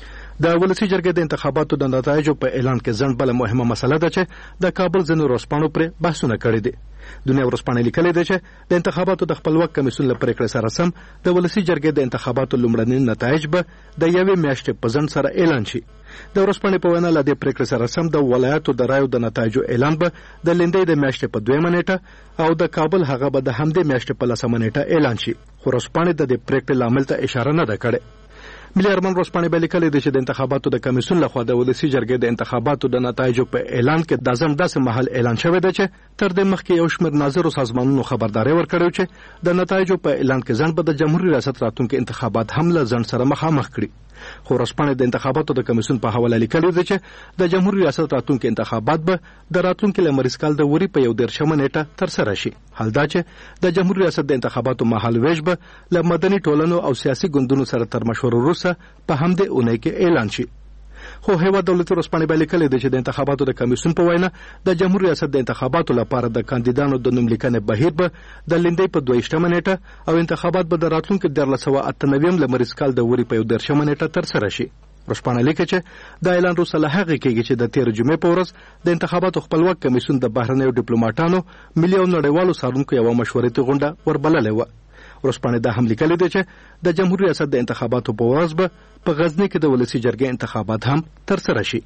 د ولسی جرګې د انتخاباتو د نتایجو په اعلان کې ځنډ بل مهمه مسله ده چې د کابل ځینو ورځپاڼو پر بحثونه کړي دي. دنیا ورځپاڼه لیکلي ده چې د انتخاباتو د خپلواک کمیسیون له پریکړې سره سم د ولسی جرګې د انتخاباتو لومړني نتایج به د یوې میاشتې په ځنډ سره اعلان شي. د ورځپاڼې په وینا له دې پریکړې سره سم د ولایتو د رایو د نتایجو اعلان به د لندۍ د میاشتې په 2 نیټه او د کابل هغه به د همدې میاشتې په 10 نیټه اعلان شي. خو ورځپاڼه د دې پریکړې لامل ته اشاره نه ده کړې. ملي ارمان ورځپاڼه به لیکلي دی چې د انتخاباتو د کمیسیون لخوا د ولسی جرګې د انتخاباتو د نتایجو په اعلان کې د ځنډ داسې مهال اعلان شوی دی چې تر دې مخکې یو شمېر ناظرو سازمانونو خبرداري ورکړې چې د نتایجو په اعلان کې ځنډ به د جمهوریت ریاست راتلونکي انتخابات هم له ځنډ سره مخامخ کړي. خو ورځپاڼه د انتخاباتو د کمیسیون په حواله لیکلي دی چې د جمهوریت ریاست راتلونکي انتخابات به د راتلونکي لمریز کال د وری په 11 نیټه تر سره شي. حال دا چې د جمهوریت ریاست د انتخاباتو مهال ویش به له مدني ټولنو او سیاسي ګوندونو سره تر مشورو وروسته په همدې اونۍ کې اعلان شي. خو هیواد دولتي ورځپاڼه به لیکلي دی چې د انتخاباتو د کمیسیون په وینا د جمهوریت ریاست د انتخاباتو لپاره د کاندیدانو د نوم لیکنې بهیر به د لندۍ په 22 نیټه او انتخابات به د راتلونکي 1998 لمریز کال د وری په 11 نیټه تر سره شي. ورځپاڼه لیکي چې د اعلان وروسته له هغې کېږي چې د 13 جمعې په ورځ د انتخاباتو خپلواک کمیسیون د بهرنیو ډیپلوماټانو ملي او نړیوالو څارونکو یوه مشورتي غونډه وربللې وه. ورځپاڼه دا هم لیکلي دی چې د جمهوریت ریاست د انتخاباتو په ورځ به په غزني کې د ولسی جرګې انتخابات هم تر سره شي.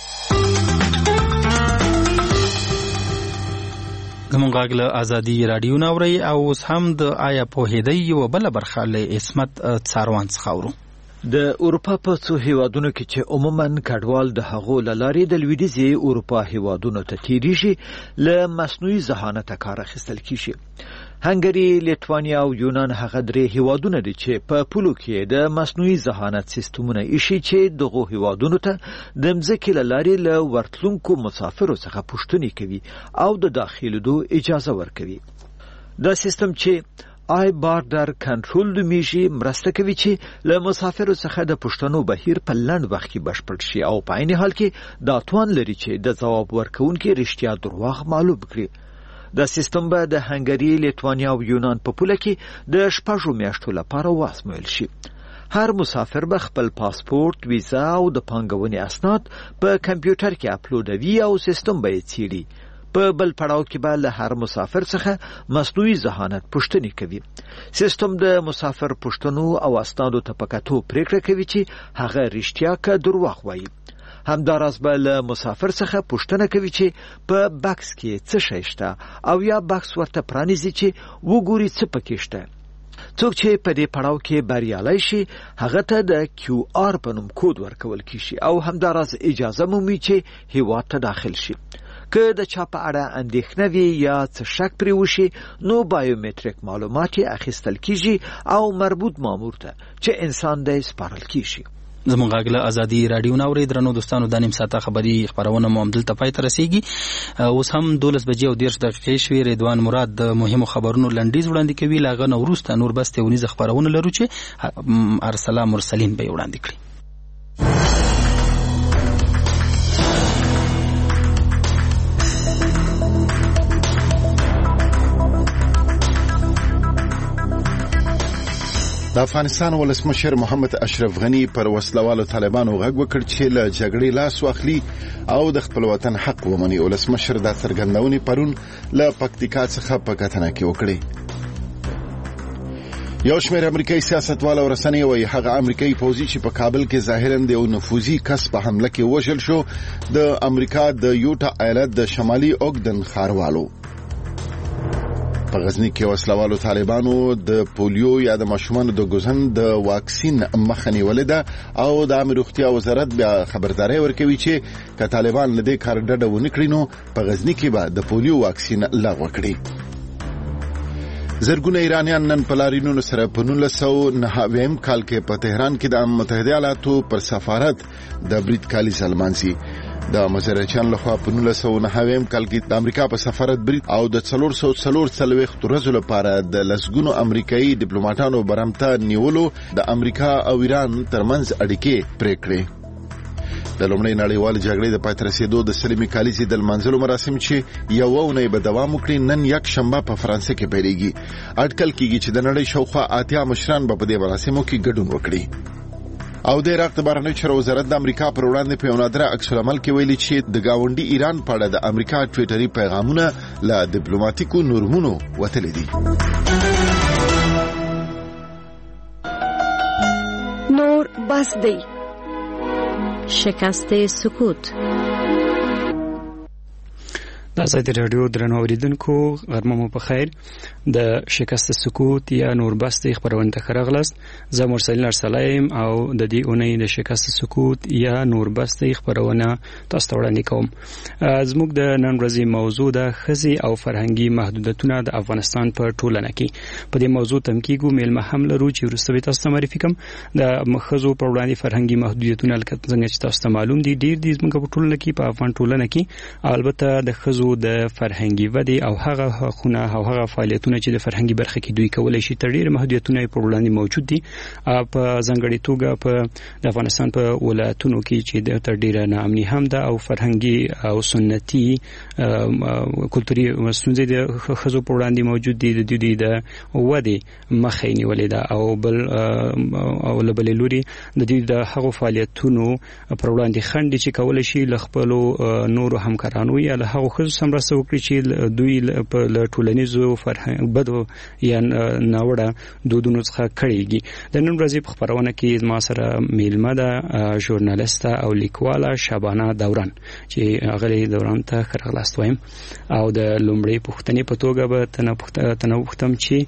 زموږ غږ له ازادي راډیو نه اورئ او اوس هم د آیا پوهېدئ یوه بله برخه له عصمت څاروان څخه اورو. د اروپا په څو هیوادونو کې چې عموما کډوال د هغو له لارې د لویدیځې اروپا هیوادونو ته تیریږي له مصنوعي ذهانته کار اخیستل کیږي. هنګری، لیټوانیا او یونان هغه درې هیوادونه دي چې په پولو کې د مصنوعي ذهانت سیستمونه ایښي چې دغو هیوادونو ته د مځکې له لارې له ورتلونکو مسافرو څخه پوښتنې کوي او د داخلېدو اجازه ورکوي. دا سیستم چې آی بارډر کنټرول نومیږي مرسته کوي چې له مسافرو څخه د پوښتنو بهیر په لنډ وخت کې بشپړ شي او په عین حال کې دا توان لري چې د ځواب ورکوونکي رښتیا دروغ معلوم کړي. دا سیستم به د هنګری، لیټوانیا او یونان په پوله کې د 6 میاشتو لپاره واسمویل شي. هر مسافر به خپل پاسپورت، ویزا او د پانګونې اسناد په کمپیوټر کې اپلوډوي او سیستم به یې څیړي. په بل پړاو کې به له هر مسافر څخه مصنوعي ذهانت پوښتنې کوي. سیستم د مسافر پوښتنو او اسنادو ته په کتو پریکړه کوي چې هغه رښتیا که دروغ وایي. همداراز به له مسافر څخه پوښتنه کوي چې په بکس کې څه شی شته او یا بکس ورته پرانیزي چې وګوري څه پکې شته. څوک چې په دې پړاو کې بریالی شي هغه ته د QR په نوم کود ورکول کیږي او همداراز اجازه مومي چې هیواد ته داخل شي. که د چا په اړه اندېښنه وي یا څه شک پرې وشي نو بایومتریک معلومات یې اخیستل کیږي او مربوط مامور ته چې انسان دی سپارل کیږي. زموږ غاګله ازادي رادیو ناوړې درنو دوستانو د نیم ساعته خبري خبرونه مو دلته پای ته رسیږي. اوس هم 12:10 شوې. رضوان مراد د مهمو خبرونو لنډیز وړاندې کوي. لاغه نو وروسته نور بس ته ونیز خبرونه لرو چې ارسلا مرسلین به وړاندې کړي. د افغانستان ولسمشر محمد اشرف غنی پر وسلوالو طالبانو غږ وکړ چې له جګړې لاس واخلي او د خپل وطن حق ومني. ولسمشر دا څرګندونې پرون له پکتیکا څخه په کتنه کې وکړې. یو شمېر امریکایي سیاستوال او رسنۍ وایي هغه امریکایي پوځي چې په کابل کې ظاهراً د یو نفوذي کس په حمله کې وژل شو د امریکا د یوټا ایالت د شمالي اوګدن ښاروالو. په غزنی کې وسلوالو طالبانو د پولیو یا د ماشومانو د ګوزن د واکسین مخه نیولې ده او د عامه روغتیا وزارت بیا خبرداري ورکوي چې که طالبان له دې کار ډډه ونه کړي نو په غزنی کې به د پولیو واکسین لغوه کړي. زرګونه ایرانیان نن په لاریونونو سره په 1990 کال کې په تهران کې د متحده ایالاتو پر سفارت د برید کالیز المانسي. د مزرچان لخوا په 1990 کال کې د امریکا په سفارت برید او د 440 ورځو لپاره د لسګونو امریکایي ډیپلوماټانو برمته نیولو د امریکا او ایران ترمنځ اړیکې پرې کړې. د لومړۍ نړیوالې جګړې د پای ته رسېدو د سلمي کالیزې د لمانځلو مراسم چې یوه اونۍ به دوام وکړي نن یک شنبه په فرانسه کې پیلېږي. اټکل کېږي چې د نړۍ شاوخوا 80 مشران به په دې مراسمو کې ګډون وکړي. او د عراق د بهرنیو چارو وزارت د امریکا پر وړاندې په یو نادره عکس العمل کې ویلي چې د گاونډي ایران په اړه د امریکا ټویټري پیغامونه له ډیپلوماټیکو نورمونو وتلي دي. نور بس دی. شکست سکوت. د ازادي رادیو درنو اوریدونکو غرمه مو په خیر. د شکست سکوت یا نور بس دی خبرونه ته راغلاست. زه مرسلین ارسلایم او د دې اونۍ د شکست سکوت یا نور بس دی خبرونه تاسو ته وړاندې کوم. زموږ د نن ورځې موضوع د خزي او فرهنګي محدودیتونه د افغانستان په ټولنه کې. په دې موضوع تمکیګو میلمه هم لرو چې ورسته تاسو ته معرفي کوم. د مخزو پر وړاندې فرهنګي محدودیتونه لکه څنګه چې تاسو ته معلوم دي ډیر دي زموږ په ټولنه کې په افغان ټولنه کې. البته د خزو د فرهنګي ودی او هغه حقونه او هغه فعالیتونه چې د فرهنګي برخه کې دوی کولای شي تر ډیر محدودیتونه په وړاندې موجود دي. په ځانګړي توګه په افغانستان په ولایتونو کې چې د تر ډیر ناامني هم ده او فرهنګي او سنتي کلتوري ستونزې د خزو په وړاندې موجود دي. د دوی د ودی مخه نیولې ده او بل او بل لوري د دوی د هغو فعالیتونو په وړاندې خنډ چې کولای شي ل خپل نورو همکارانو یا له هغو خزو سمرسته وکړي چې دوی په ټولنیزو فرهنګ بدو یا ناوړه دودونو څخه کړيږي. د نن ورځې په خبرونه کې ما سره میلمه ده ژورنالیسټه او لیکواله شبانه دوران چې هغه دوران ته خرغلاست وایم او د لومړی پښتنې په توګه به تنه پښتم چې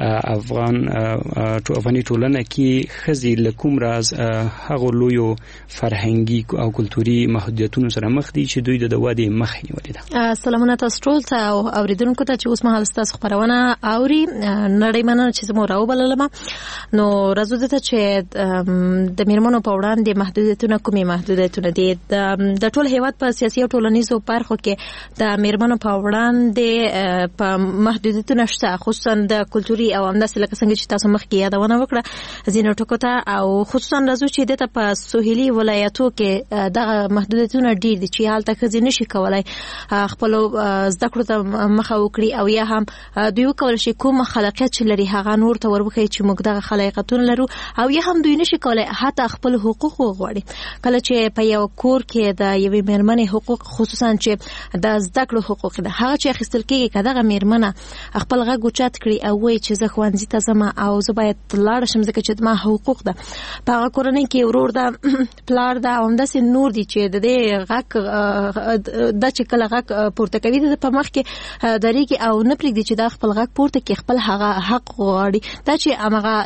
افغاني ټولنه کې خزي لکوم راز هغه لویو فرهنګي او کلتوري محدودیتونو سره مخ دي چې دوی د ودې مخ نیولې ده. سلامونه تاسو ټول ته او اوریدونکو ته چې اوس مهال تاسو خبرونه اوري. نړۍ مننه چې زموږ راوبللم. نو راځو ته چې د میرمنو په وړاندې محدودیتونه کومې محدودیتونه دي د ټول هیواد په سیاسي او ټولنیزو برخو کې د میرمنو په وړاندې په محدودیتونه شته خصوصا د کلتوري او همداسې لکه څنګه چې تاسو مخکې یادونه وکړه ځینو ټکو ته او خصوصا راځو چې دته په سوهلي ولایتو کې د محدودیتونه ډیر دي چې حالت ښځې نشي کولای خپل خپل زده کړو ته مخه وکړي او یا هم دوی وکول شي کوم خلاقیت چې لري هغه نور ته وربخي چې موږ دغه خلاقیتونه لرو او یا هم دوی نشي کولای حتی خپل حقوق وغواړي کله چې په یو کور کې د یوې مېرمنې حقوق خصوصا چې د زده کړو حقوق ده هغه چې اخیستل کېږي که دغه مېرمنه خپل غږ اوچت کړي او وایي چې زه ښوونځي ته ځم او زه باید لاړه شم ځکه چې ما حقوق ده په هغه کورنۍ کې ورور ده پلار ده او همداسې نور دي چې د دې غږ دا چې کله غږ پورته کوي د په مخ کې درېږي او نه پرېږدي چې دا خپل غږ پورته کړي خپل هغه حق غواړي دا چې هغه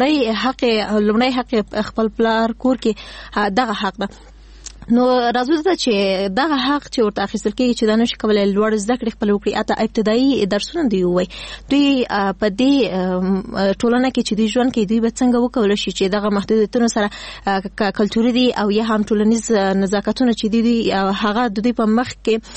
لومړی حق خپل پلار کور کې دغه حق ده نو راځو ته چې دغه حق چې ورته اخیستل کېږي چې دا نشي کولای لوړ زده کړې خپل وکړي اته ابتدایي درسونه دی وای دوی په دې ټولنه کې چې دوی ژوند کوي دوی به څنګه وکولای شي چې دغه محدودیتونو سره کلتوري دي او یا هم ټولنیز نزاکتونه چې دوی هغه د دوی په مخ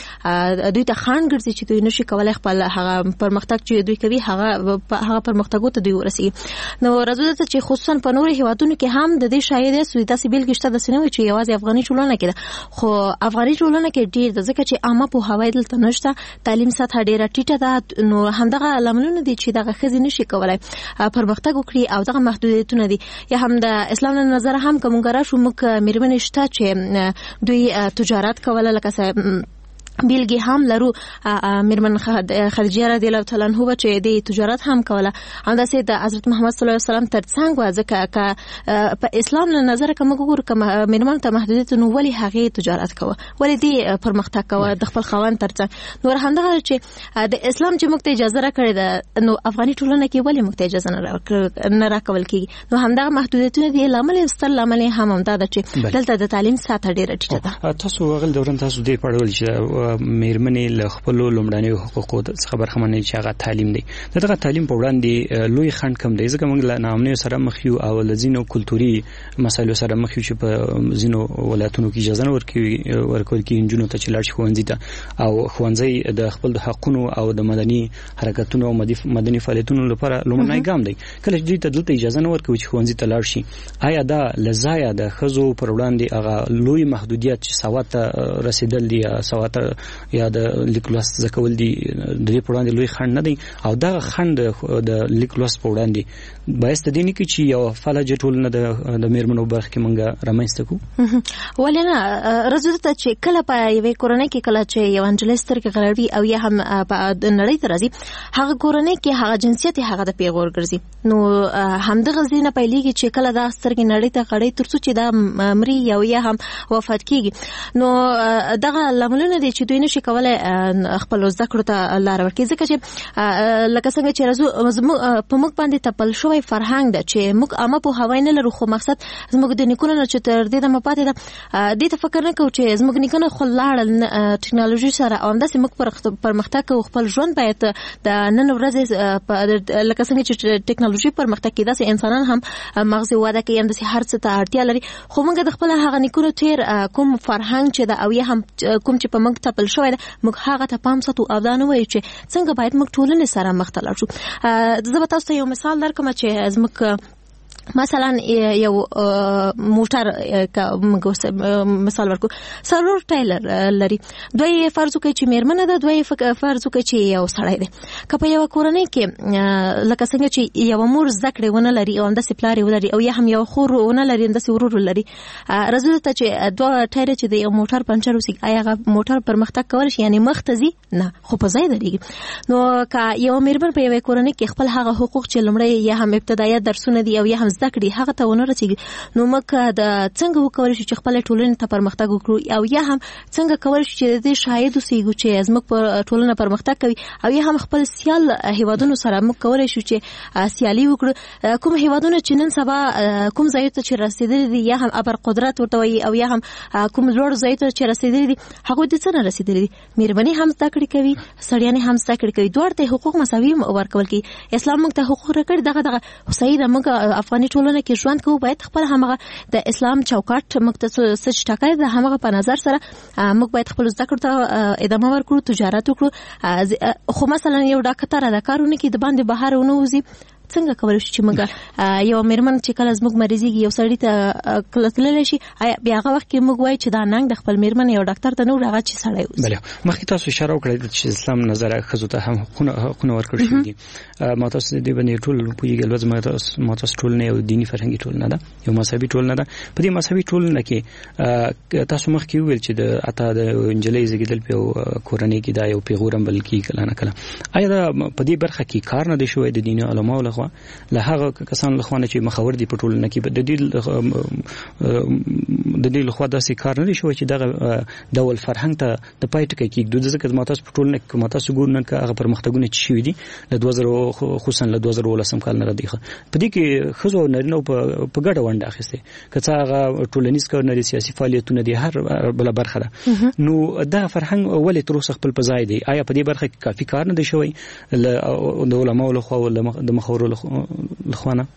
کې دوی ته خنډ ګرځي چې دوی نشي کولای خپل هغه پرمختګ چې دوی کوي هغه پرمختګو ته دوی ورسیږي نو راځو ته چې خصوصا په نورو هیوادونو کې هم د دې شاید سویدا سیبل کې شته د سینوي چې یوازې افغاني ټولنه خو افغاني ټولنه کې ډیر د ځکه چې عامه په هوای دلته نشته تعلیم سطح ډیره ټیټه ده نو همدغه لاملونه دي چې دغه ښځې نشي کولای پرمختګ وکړي او دغه محدودیتونه دي یا هم د اسلام له نظره هم کوم ګراشو موږ مېرمنې شته چې دوی تجارت کوله لکه بیلګي هم لرو مېرمن خدیجه رضی الله تعالی عنها چې د تجارت هم کوله همداسې د حضرت محمد صلی الله علیه وسلم ترڅنګ و ځکه په اسلام له نظر کوم ګور کوم مېرمن ته محدودیت نو ولی هغه تجارت کوه ولی دی پرمختګ کوه د خپل خاوند ترڅنګ نور همدغه چې د اسلام چې موږ ته اجازه راکړې ده نو افغاني ټولنه کې ولی موږ ته اجازه نه راکول کیږي نو همدغه محدودیتونه دی لامل ستر لامل هم همدا ده چې دلته د تعلیم سطح ډیره ټیټه ده تاسو غل دوران تاسو دې پړول چې مېرمنې له خپل لومړنیو حقوقو څخه برخمنه چې هغه تعلیم دی دغه تعلیم په وړاندې لوی خنډ کم دی ځکه موږ له نامنیو سره مخ یو او لزینو کلتوري مسایلو سره مخ یو چې په زینو ولایتونو کې اجازه نه ورکول کېږي انجونو ته چې لاړ شي ښوونځي ته او ښوونځي د خپل حقونو او د مدني حرکتونو او مدني فعالیتونو لپاره لومړنی ګام دی کله چې دوی ته دلته اجازه نه ورکوي چې ښوونځي ته لاړ شي آیا دا لزایا د ښځو پر وړاندې هغه لوی محدودیت چې سواد ته رسیدل دي سواد یا د لیکلوست زکول دي د دې په وړاندې لوی خنډ نه دی او دا خنډ د لیکلوست په وړاندې باعث د دې نه کې چې یو فلج ټولنه د مېرمنو برخه کې مونږه رامنځته کوو ولنه رزوته چې کله په یوې کورنۍ کې کله چې یو انجلس ترګ غړوي او یا هم په نړۍ ته راځي هغه کورنۍ کې هغه جنسیت هغه د پیغور ګرځي نو همدغه ځینه پیلېږي چې کله دا سترګې نړۍ ته غړي ترڅو چې دا مري یا هم وفات کیږي نو دغه لاملونه دي چې دوی نشي کولای خپل زده کړو ته لار ورکړي ځکه چې لکه څنګه چې راځو په موږ باندې تپل شوی فرهنګ ده چې موږ عامه په هوای نه لرو خو مقصد زموږ د نیکونو نه چې تر دې دمه پاتې ده دې ته فکر نه کوو چې زموږ نیکونه خو لاړل ټکنالوژي سره او همداسې موږ پرمختګ کوو خپل ژوند باید د نن ورځې لکه څنګه چې ټکنالوژي پرمختګ کوي داسې انسانان هم مغز وده کوي همداسې هر څه ته اړتیا لري خو موږ د خپل هغه نیکونو تیر کوم فرهنګ چې ده او یا هم کوم چې په موږ تپل شوی ده موږ هغه ته پام ساتو او دا نه وایو چې څنګه باید موږ ټولنې سره مخ ته لاړ شو زه به تاسو ته یو مثال درکړم چې زموږ مثلا یو موټر مثال ورکو سرور ټایلر لري دوی فرض کوي چې مېرمنه ده دوی فرض کوي چې یو سړی دی که په یو کورنۍ کې لکه څنګه چې یو مور زده کړې ونه لري او همداسې پلار ولري او یا هم یو خور ونه لري همداسې ورور لري راځو ته چې دوه ټایر چې د یو موټر پنچر وسي آیا هغه موټر پرمختګ کولی شي یعنی مخ ته ځي نه خو په ځای درېږي نو که یو مېرمن په یوې کورنۍ کې خپل هغه حقوق چې لومړی یا هم ابتدایي درسونه دي او یا هم زده کړي هغه ته ونه رسیږي نو موږ د څنګه وکولای شو چې خپل ټولنې ته پرمختګ وکړو او یا هم څنګه کولای شو چې د شاهد اوسېږو چې زموږ په ټولنه پرمختګ کوي او یا هم خپل سیال هیوادونو سره موږ کولای شو چې سیالي وکړو کوم هیوادونه چې نن سبا کوم ځای ته چې رسیدلي دي یا هم ابر قدرت ورته وایي او یا هم کوم لوړ ځای ته چې رسیدلي دي هغه د څه نه رسیدلي دي مېرمنې هم زده کړې کوي سړیانې هم زده کړې کوي دواړه ته حقوق مساوي ورکول کیږي اسلام موږ ته حقوق راکړي دغه صحیح ده موږ افغاني ټولنه کې ژوند کوو باید خپل همغه د اسلام چوکاټ موږ ته سچ ټاکای د همغه په نظر سره موږ باید خپل زده کړو ته ادامه ورکړو تجارت وکړو خو مثلا یو ډاکټر د کارونه کې د باندې بهر ونه وځي څنګه کولای شو چې موږ یو میرمن چې کله زموږ مریضيږي یو سړی ته کله تللی شي بیا هغه وخت کې موږ وایو چې دا ننګ د خپل میرمن یو ډاکټر ته نو راغی چې سړی اوس بله مخکې تاسو اشاره وکړه چې اسلام نظر ښځو ته هم حقونه ورکړل شوي دي ما تاسو دې باندې ټول پوهیږئ البته ما تاسو ټول نه یو دیني فرهنګي ټول نه ده یو مذهبي ټول نه ده په دې مذهبي ټول نه کې تاسو مخکې ویل چې د اته د انجلۍ زګیدل په کورنۍ کې دا یو پیغورم بلکې کله نه کله آیا دا په دې برخه کې کار نه دی شوی د دیني علماو لخوا له هغه کسانو لخوا چې مخاور دي په ټول نه کې د دې لخوا داسې کار نه دی شوی چې دغه ډول فرهنګ ته د پای ټکی کې د ځکه د ماتاس په ټول نه کې ماتاس ګور نه هغه پرمختګونه چې شوي دي د 2000 خصوصا له 2013 کال نه راځي په دې کې خزو نرینو په ګډه ونډه اخیسته کڅه هغه ټولنیز کارونه سیاسي فعالیتونه دي هر بل برخه ده نو دا فرهنګ ولې تر اوسه خپل پزای دی آیا په دې برخه کې کافي کار نه دی شوی د علماء له خوا او د مخاور له خوا نه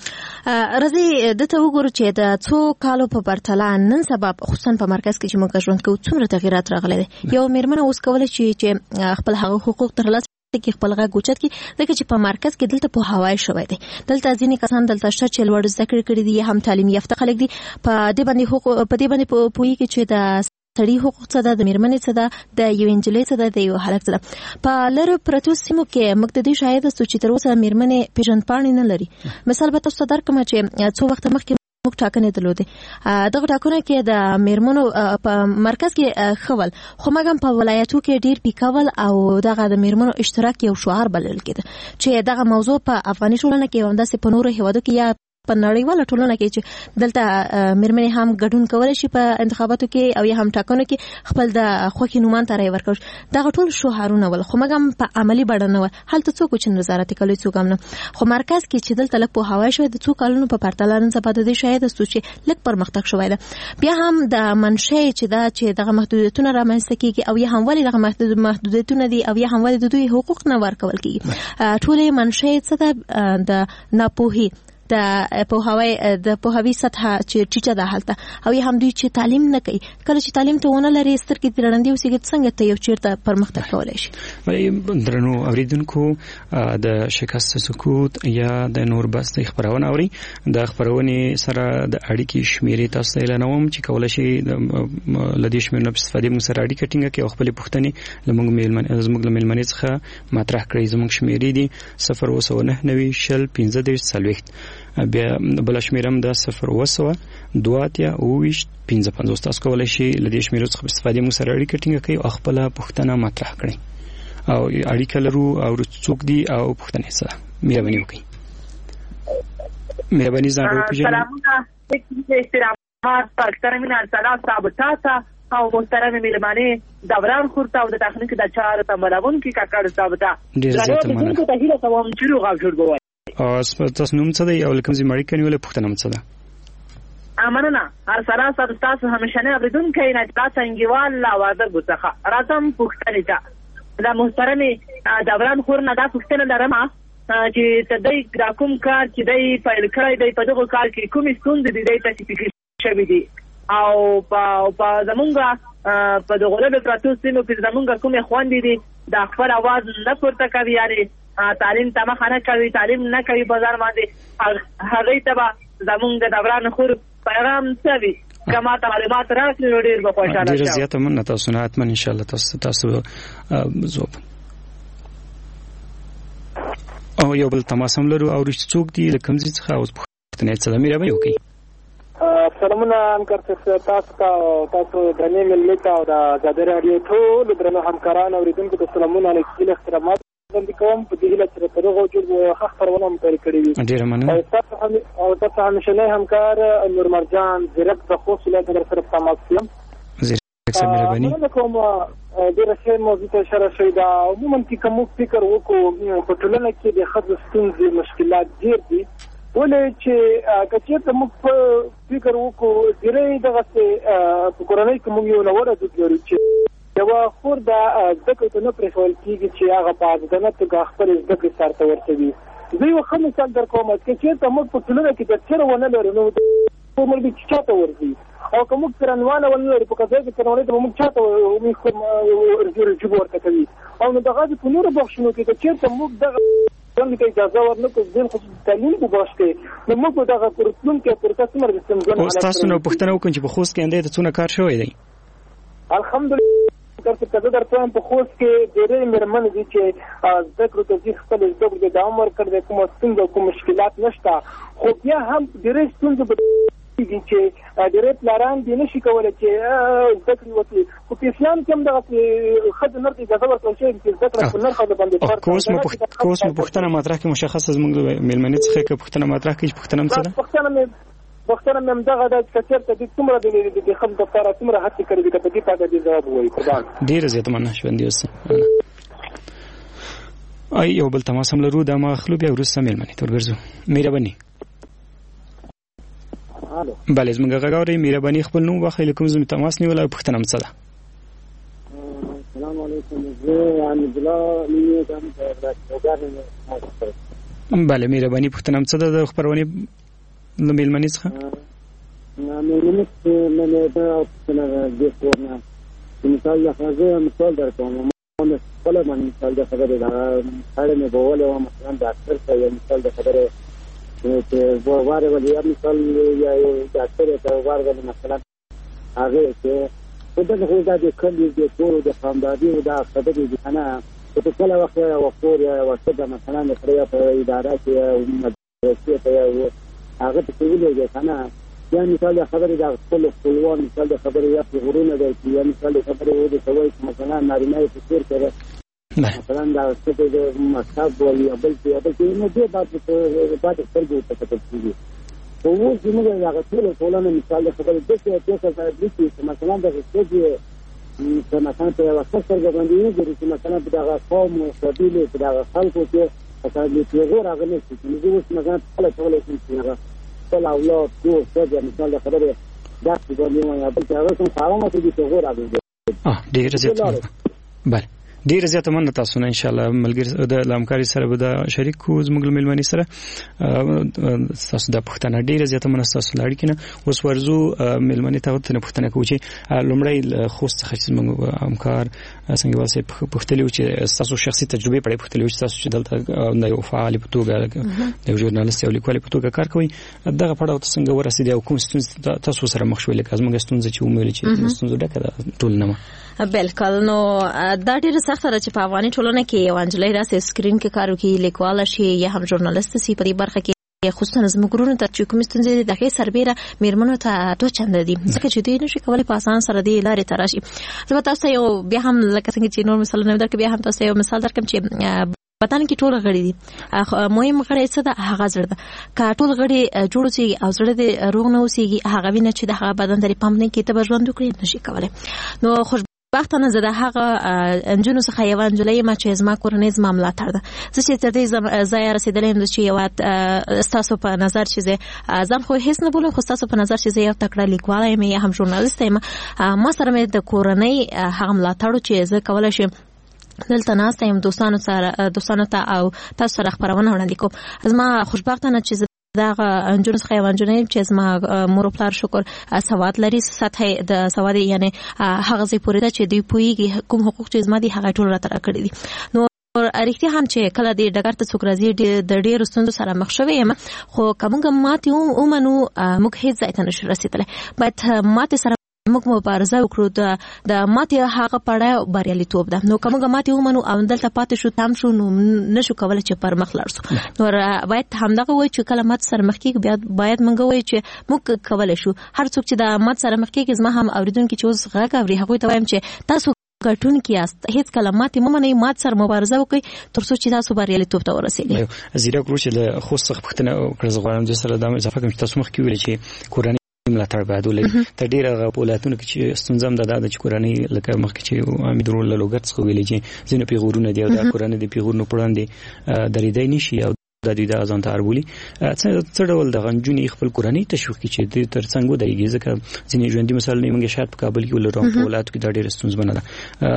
راځي دته وګورو چې د څو کالو په پرتله نن سبا خصوصا په مرکز کې چې موږ ژوند کوو څومره تغیرات راغلي دي یو میرمن اوس کولای شي چې خپل هغه حقوق ترلاسه کې خپل غږ اوچت کی ځکه چې په مرکز کې دلته په هوای شوی دی دلته ځینې کسان دلته شته چې لوړ زده کړې کړې دي هم تعلیم یافته خلک دي په دې باندې حقوق په دې باندې پوهیږي چې د سړي حقوق څه ده د میرمنې څه ده د یو انجلۍ څه ده د یو هلک څه ده په لرو پرتو سیمو کې موږ د دې شاید چې تر اوسه میرمنې پیژندپاڼې نه لري مثال به تاسو درکړم چې څو وخت مخکې موږ ټاکنې درلودې دغه ټاکنه کې د میرمنو په مرکز کې خول خو مګم په ولایتو کې ډیر پیکول او دغه د میرمنو اشتراک یو شعار بلل کېده چې دغه موضوع په افغاني ټولنه کې همداسې په نورو هیوادو کې یا په نړیواله ټولنه کې چې دلته میرمنې هم ګډون کولای شي په انتخاباتو کې او یا هم ټاکنو کې خپل د خوښي نومان ته رای ورکړي دغه ټول شعارونه ول خو مګم په عملی بڼه نه هلته څوک چې نظارت کوي څوک هم نه خو مرکز کې چې دلته لک په هوا شوی د څو کالونو په پرتله نن سبا د دې شاید چې لک پرمختګ شوی ده بیا هم د منشأ چې دغه محدودیتونه رامنځته کیږي او یا هم ولې دغه محدودیتونه دي او یا هم ولې د دوی حقوق نه ورکول کیږي ټولې منشأ څه ده د ناپوهي د پوهاوی سطح چې ټیټه ده هلته او هم دوی چې تعلیم نه کوي کله چې تعلیم ته ونه لري سترګې درندې اوسېږي څنګه ته یو چیرته پرمختګ کولای شي درنو اوریدونکو د شکست سکوت یا د نور بس د خبرونه اوري د خبرونه سره د اړیکې شمیرې تاسو اعلانوم چې کولای شي لدې شمیرنه په استفاده موږ سره اړیکه ټینګه کوي او خپل پوښتنې زموږ میلمنې څخه مطرح کړئ زموږ شمیرې دي 029 بیا بل شمیرم د 0 2 55 تاسو کولای شي لدې شمیرو څخه استفاده مو سره اړیکه ټینګه کوي او خپل پوښتنه مطرح کړئ او اړیکه لرو او څوک دی او پوښتنه سره مهرباني وکړئ مهرباني زارو پیژنئ استراحت محترمین السلام صاحبتا او محترم میلمانه دوران خورته او د تخنیک د چار تمرون کی کاکړ صاحبتا ډیر زیات مننه ته هیله کوم چې روغ جوړ بوي او تاسو نوم څه دی او لکه زما اړیکه نیولې پوښتنه څه ده امنه هر سره تاسو همیشه نه اوریدون کین چې تاسو انګیوال لا واده بوڅخه راځم پوښتنه ده د محترم دوران خور نه دا پوښتنه لرم چې تدای کوم کار چې دای فایل کړی دی په دغه کار کې کومې ستونزې دي دای ته فکر شوی دي او په زمونږه په دغه له پراتو سیمو کې زمونږه کومې خواندې دي د خپل आवाज نه پورته کوي یاري تعلیم ته مخه کوي تعلیم نه کوي بازار باندې هغه ته زمونږ د دوران خور پیغام سوي کما معلومات راکړي ډیر به خوشاله شي ډیر زیاته من تاسو نه اتمن ان شاء الله تاسو زوب او یو بل تماسم لرو او څوک دی لکم زی څخه اوس پښتنه سلامي راوي وکي سلامونه همکار تاسو د نیمه ملت او د آزادۍ راډیو ټول درنو همکارانو اوریدونکو ته سلامونه علیکم احترامات وړاندې کوم په دې هیله چې په دغه جوړ خبرونه متری کړی وي ډیر مننه او تاسو همیشه همکار نور مرجان زیرک د خو سولې در سره تماس یم زیرک سره مهرباني کوم ډیر ښه موضوع ته اشاره شوې ده عموما چې کوم فکر وکړو په ټولنه کې د خځو ستونزې مشکلات ډیر دي ولې چې کچېته موږ فکر وکړو ډیرې دغه په کورنۍ کې موږ یو نور عادت لرو چې یو خور د ذکر نه پرېښول کېږي چې هغه په ځانه ته خپل ذکر سره ورسوي زه یو ښه مثال درکوم چې کچېته موږ په ټولنه کې د چر ونه لرو نو موږ به چاته ورځي او کوم کرنوانه ولري په کځه کې کرنوانه ته موږ چاته موږ ورجو ورته کوي او نو دغه په نور بخښنو کې چې موږ دغه څنګه ته اجازه ورنکړو ځین خو تعلیم کو باشته نو موږ دغه پرتلون کې پرته څومره د څنګه او تاسو نو پښتنه وکړئ چې په خوست کې انده ته څونه کار شوی دی الحمدلله ترڅو کده درته په خوست کې ډېرې مرمن دي چې ذکر ته ځي خپل ذکر د عمر کړه کوم څنګه کوم مشکلات نشته خو بیا هم ډېرې ستونزې دي چې ډېرې پلاران دي نشي کولای چې ذکر وکړي خو په اسلام کې هم دغه خد نر اجازه ورکړل شوی چې ذکر په نر خد باندې فرق کوم پښتنه مطرح کې مشخص زموږ ملمنې څخه کې پښتنه مطرح کې پښتنه څه ده پښتنه مې دغه د کچرته د څومره د خلکو لپاره څومره هڅه کړې ده په دې پاتې دي جواب وایي قربان ډیر زیات مننه شوندې اوس ای یو بل تماس هم لرو د مخلوب یا ورسره ملمنې تورګرځو مهرباني بله زموږ غاوري مهرباني خپل نوم واخلئ کوم زموږ تماس نیول او پښتنه څه ده السلام علیکم زه عبد الله بله مهرباني پښتنه څه ده د خبرونه نو ملمنې څخه ملمنې نه دا څنګه د کومه مثال مثال درکوم نو خپل باندې مثال د خبرې دا اړه نه بوله مثلا ډاکټر ته یو مثال د خبرې چې واره ولې مثال یا ډاکټر ته واره مثلا هغه چې په دغه ځای کې کلی د کور د خاندادي او د خبرې د کنه په کله وخت یا وقور یا وخت مثلا د خپل په اداره کې مدرسې ته هغه ته ویلې کنه یا مثال خبرې د خپل خپلوان مثال خبرې یا غرونه د یا مثال خبرې و د سوي مثلا نارینه په څیر کړه مثلا دا څه د مصاب ولی بل څه نو دې بعد څرګو ته کېږي او چې موږ هغه ټول نه مثال خبرې د څه چې مثلا د څه مثلا په واسطه څرګو باندې چې مثلا د قوم او قبيله د خلکو کې مثلا د پیغور هغه نه چې موږ مثلا خپل شي خپل اولاد ټول څه مثال خبره دا چې باندې یا بل څه هغه څنګه خاومه چې پیغور هغه ډیر زیات بله ډیر زیات مننه تاسو نه ان شاء الله ملګری د لامکاري سره به د شریک کو زموږ ملمنې سره تاسو د پښتنه ډیر زیات مننه تاسو لاړ کینه اوس ورزو ملمنې ته ته پښتنه کوي چې لومړی خوست څخه چې موږ همکار څنګه واسه پښتلیو چې تاسو شخصي تجربه پړې پښتلیو چې تاسو چې دلته د یو فعال په توګه د ژورنالیست او لیکوال په توګه کار کوي دغه پړاو ته څنګه ورسېدي او کوم ستونزې تاسو سره مخ شوې لکه زموږ ستونزې چې ومویل چې ستونزې ډکه ټول نه بالکل نو دا ډیره سخته ده چې په افغاني ټولنه کې یو انجلۍ راسي سکرین کې کار کوي لیکواله شي یا هم ژورنالیست شي په دې برخه کې خصوصا زموږ ورونو ته چې کوم ستونزې د هغې سربېره میرمنو ته دوه چنده دي ځکه چې دوی نشي کولی په اسان سره دې لارې ته راشي زه به تاسو ته یو بیا هم لکه څنګه چې نور مثالونه درکړم بیا هم تاسو ته یو مثال درکړم چې بدن کې ټول غړي دي مهم غړي څه ده هغه زړه ده که ټول غړي جوړ شي او زړه دې روغ نه اوسېږي هغه وینه چې د هغه بدن لري پمپ نه کېته به ژوند وکړي نشي کولی نو وختونه زه د هغه انجونو څخه یو انجلۍ ما چې زما کورنۍ زما ملاتړ ده زه چې تر دې ځایه رسېدلی یم چې یو ستاسو په نظر چې زه ځان خو هېڅ نه بولم خو ستاسو په نظر چې زه یو تکړه لیکواله یم یا هم ژورنالیست یم ما سره مې د کورنۍ هغه ملاتړ چې زه کولی شم دلته ناسته یم دوستانو ته او تاسو سره خپرونه وړاندې کوم زما خوشبختانه چې دغه انجونو څخه یو انجونۍ چې زما مور پلار شکر سواد لري سطح د سواد یعنی هغه ځای پورې ده چې دوی پوهیږي کوم حقوق چې زما دي هغه ټول راته راکړي دي نو اړیکې هم چې کله د ډګر ته څوک راځي د ډېرو ستونزو سره مخ شوی یم خو که موږ ماتې ومنو موږ هېڅ ځای ته نشو رسېدلی باید ماتې سره موږ مبارزه وکړو د ماتې هغه پړاو بریالیتوب ده نو که موږ ماتې ومنو او دلته پاتې شو تم شو نو نشو کولی چې پر مخ لاړ شو نو باید همدغه وایي چې کله ماتې سره مخ کېږي باید موږ وایو چې موږ کولی شو هر څوک چې د ماتې سره مخ کېږي زما هم اورېدونکي چې اوس غږ اوري هغوی ته وایم چې تاسو ګټونکي یاست هیڅ کله ماتې مه منئ مات سره مبارزه وکړئ تر څو چې تاسو بریالیتوب ته ورسېږئ زیرک ورو چې له خوست څخه پوښتنه وکړه زه غواړم دې سره دا اضافه کړم چې تاسو مخکې ویلې چې کورنۍ ملاتړ باید ولري تر ډېره هغه په ولایتونو کې چې ستونزه هم ده چې کورنۍ لکه مخکې چې امید ورور له لوګر څخه ویلې چې ځینې پیغورونه دي او دا کورنۍ د پیغورونو په وړاندې درېدی نه شي او د دوی د ځان ته اربولي څه ډول دغه نجونې خپل کورنۍ تشویق کړي چې دوی تر څنګ ودرېږي ځکه ځینې ژوندي مثال نه موږ شاید په کابل کې ولرو په ولایتو کې دا ډېره ستونزمنه ده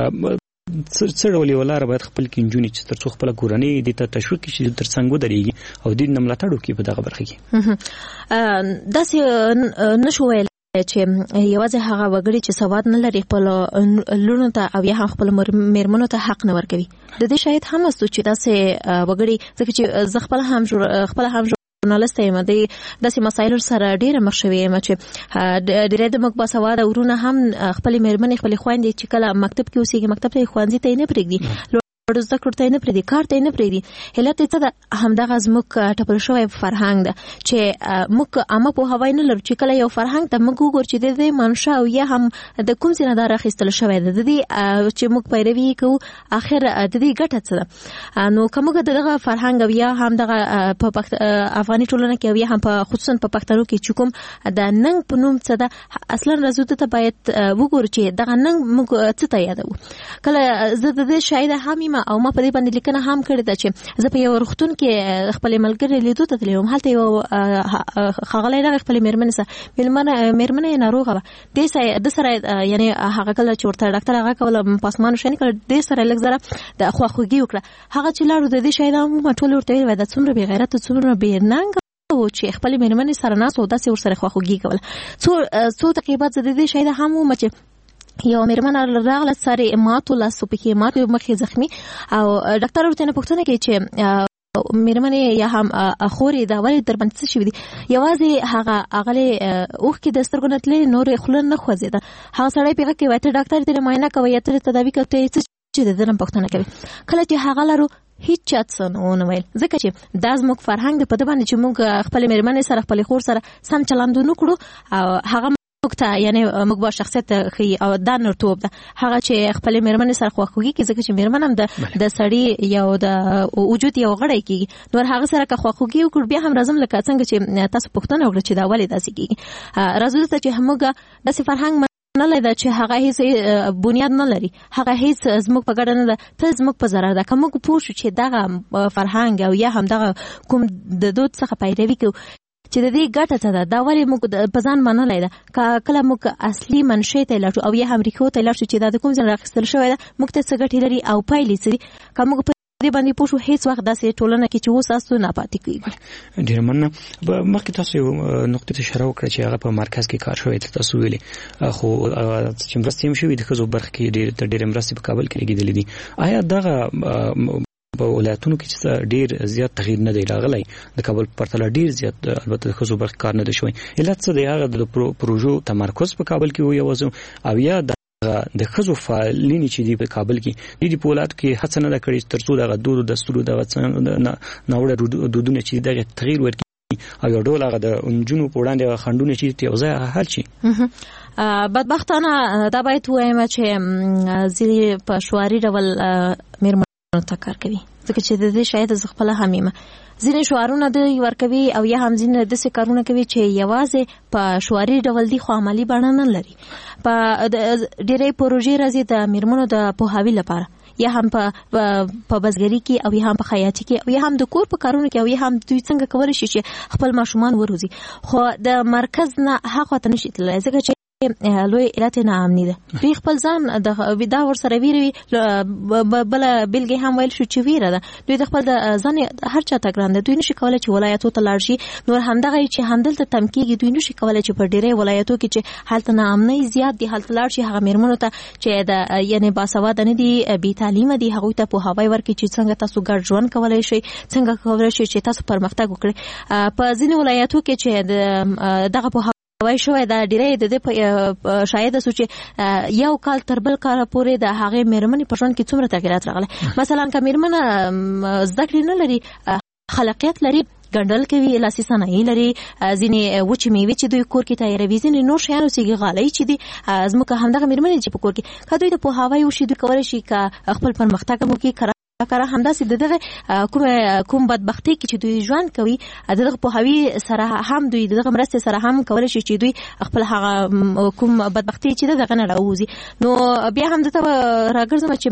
څه ډول یو لاره باید خپل کې نجونې چې تر څو خپله کورنۍ دې ته تشویق کړي چې تر څنګ ودرېږي او دوی نه ملاتړ وکړي په دغه برخه کې داسې نشو ویلی چې یوازې هغه وګړي چې سواد نه لري خپل لونو ته او یا هم خپل میرمنو ته حق نه ورکوي. د دې شاید هم است چې داسې وګړي ځکه چې زه خپل هم ژورنالیست یم د داسې مسایلو سره ډیره مخ شوې یم چې ډېری د موږ باسواده ورونه هم خپلې میرمنې خپلې خویندې چې کله مکتب کې اوسېږي مکتب ته یې ښوونځي ته یې نه پرېږدي زده کړو ته نه پرېږدي کار ته یې نه پرېږدي. علت یې څه ده؟ همدغه زموږ ټپل شوی فرهنګ ده چې موږ عامه پوهاوی نه لرو چې کله یو فرهنګ ته موږ وګورو چې د دې منشا او یا هم د کوم ځای نه دا راخیستل شوی ده د دې چې موږ پیروي کوو اخر د دې ګټه څه ده. نو که موږ دغه فرهنګ او یا هم دغه په افغاني ټولنه کې او یا هم په خصوصا په پښتنو کې چې کوم د ننګ په نوم څه ده اصلا رازو ته باید وګورو چې دغه ننګ موږ څه ته یادوو. کله زه د دې شاهده هم او ما په دې باندې لیکنه هم کړې ده چې زه په یو روغتون کې خپل ملګری لیدو ته تللی وم. هلته یو ښاغلی راغی خپلې میرمنې سره میرمنه یې ناروغه وه. د سره یعنې هغه کله چې ورته ډاکټر هغه کوله پاسمانو شانې کړه دې سره لږ زره د خواخوږي وکړه. هغه چې لاړو د دې شاهدان ما ټول ورته ویل دا څومره بې غیرته څومره بې ننګه و چې خپلې میرمنې سره ناست و داسې ورسره خواخوږي کوله. څو دقیقې بعد زه د دې شاهده هم وم چې یو میرمنه راغله سر ماتو لاسو پکې ماتو مخې زخمی او ډاکټر ورته نه پوښتنه کوي چې میرمنې یا هم اخوري دا ولې در باندې څه شوي دي. یوازې هغه اغلې اوښکې د سترګو نه تللې نور خوله نه خوځېده. هغه سړی پېغه کوي ته ډاکټر ته معاینه کوي یا ته تداوي کوي ته څه چې د دې نه پوښتنه کوي. کله چې هغه لرو هیڅ چا څه ونه ویل ځکه چې دا زموږ فرهنګ د په دې باندې چې موږ خپلې میرمنې سره خپلې خور سره سم چلند ونه کړو او هغه موږ ته یعنی موږ با شخصیت ښیي او دا نرتوب ده هغه چې خپلې میرمنې سره خواخوږي کوي ځکه چې میرمن هم د سړي یو د وجود یو غړی کېږي. نور هغه سره که خواخوږي وکړو بیا هم راځم لکه څنګه چې تاسو پوښتنه وکړه چې دا ولې داسې کېږي. راځو ته چې موږ داسې فرهنګ نه لري چې هغه هیڅ بنیاد نه لري هغه هیڅ زموږ په ګډه نه ده ته زموږ په ضرر ده. که موږ پوه شو چې دغه فرهنګ او یا هم دغه کوم د دود څخه پیروي کوو چې د دې ګټه څه ده دا ولې موږ په ځان منلی ده. کله موږ اصلي منشأ ته لاړ شو او یا هم ریښو ته لاړ شو چې دا د کوم ځای راخیستل شوی ده موږ ته څه ګټې لري او پایلې څه دي. که موږ په دې باندې پوه شو هیڅ وخت داسې ټولنه کې چې اوس تاسو نه پاتې کېږي. ډېره مننه. مخکې تاسو یو نقطې ته اشاره وکړه چې هغه په مرکز کې کار شوی تاسو ویلي خو چې مرستې هم شوي د ښځو برخه کې ډېرې مرستې په کابل کې لګېدلې دي. آیا دغه په ولایتونو کې چې ډیر زیات تغییر نه دی راغلی د کابل پرتله ډیر زیات البته د ښځو برخه کار نه دی شوی. علت څه دی؟ هغه د پروژو تمرکز په کابل کې و یوازې او یا د ښځو فعالین چې دی په کابل کې د په ولایت کې هڅه نه ده کړې ترڅو دغه دود دستور دغه ناوړه دودونه چې دغه تغییر ورکړي او یو ډول هغه د انجونو په وړاندې خنډونه چې یو ځای حل شي. بدبختانه دا باید وایم چې ځینې په شواري ډول میرمنو ته کار کوي ځکه چې د دې شاید ز خپل هميمه ځینې شوارونه د ورکوي او یا هم ځینې د څه کارونه کوي چې یوازې په شواري ډول دي خو عملی بڼه نه لري. په ډېرې پروژې راځي د میرمنو د پوهاوي لپاره یا هم په بزګري کې او یا هم په خیاطي کې او یا هم د کور په کارونو کې او یا هم دوی څنګه کولی شي چې خپل ماشومان وروزي. خو د مرکز نه هغه ته نشي تللی ځکه چې لوی علت نه امني ده. دوی خپل ځان دا ورسره ویروي بل بلګې هم ویل شو چې ویره ده دوی د خپل ځان هر چا ته ګران ده. دوی نشي کولای چې ولایتو ته لاړ شي. نور همدغه چې همدلته تم کېږي دوی نشي کولای چې په ډېرې ولایتو کې چې هلته نه امنۍ زیات دي هلته لاړ شي هغه میرمنو ته چې د یعنې باسواده نه دي بې تعلیمه دي هغوی ته پوهاوی ورکړي چې څنګه تاسو ګډ ژوند کولی شئ څنګه کولی شئ چې تاسو پرمختګ وکړئ. په ځینې ولایتو کې چې دغه وای شوې دا ډیره د دې شاید سوچ یو کال تر بل کال پورې د هغه میرمنې په ژوند کې څومره تغیرات راغلي. مثلا که میرمنه زده کړې نه لري خلاقیت لري ګنډل کوي لاسي صنایع لري ځینې وچې میوې چې دوی کور کې تیاروي ځینې نور شیان اوسېږي غالۍ چې دي زموږ همدغه میرمنې چې په کور کې که دوی د پوهاوی وشي دوی کولی شي که خپل پرمختګ هم وکړي کاره همداسې د دغه کوم بدبختي کې چې دوی ژوند کوي دغه پوهاوي سره هم دوی دغه مرستې سره هم کولی شي چې دوی خپل هغه کوم بدبختي چې دغه نه راوځي. نو بیا هم دته راګرځم چې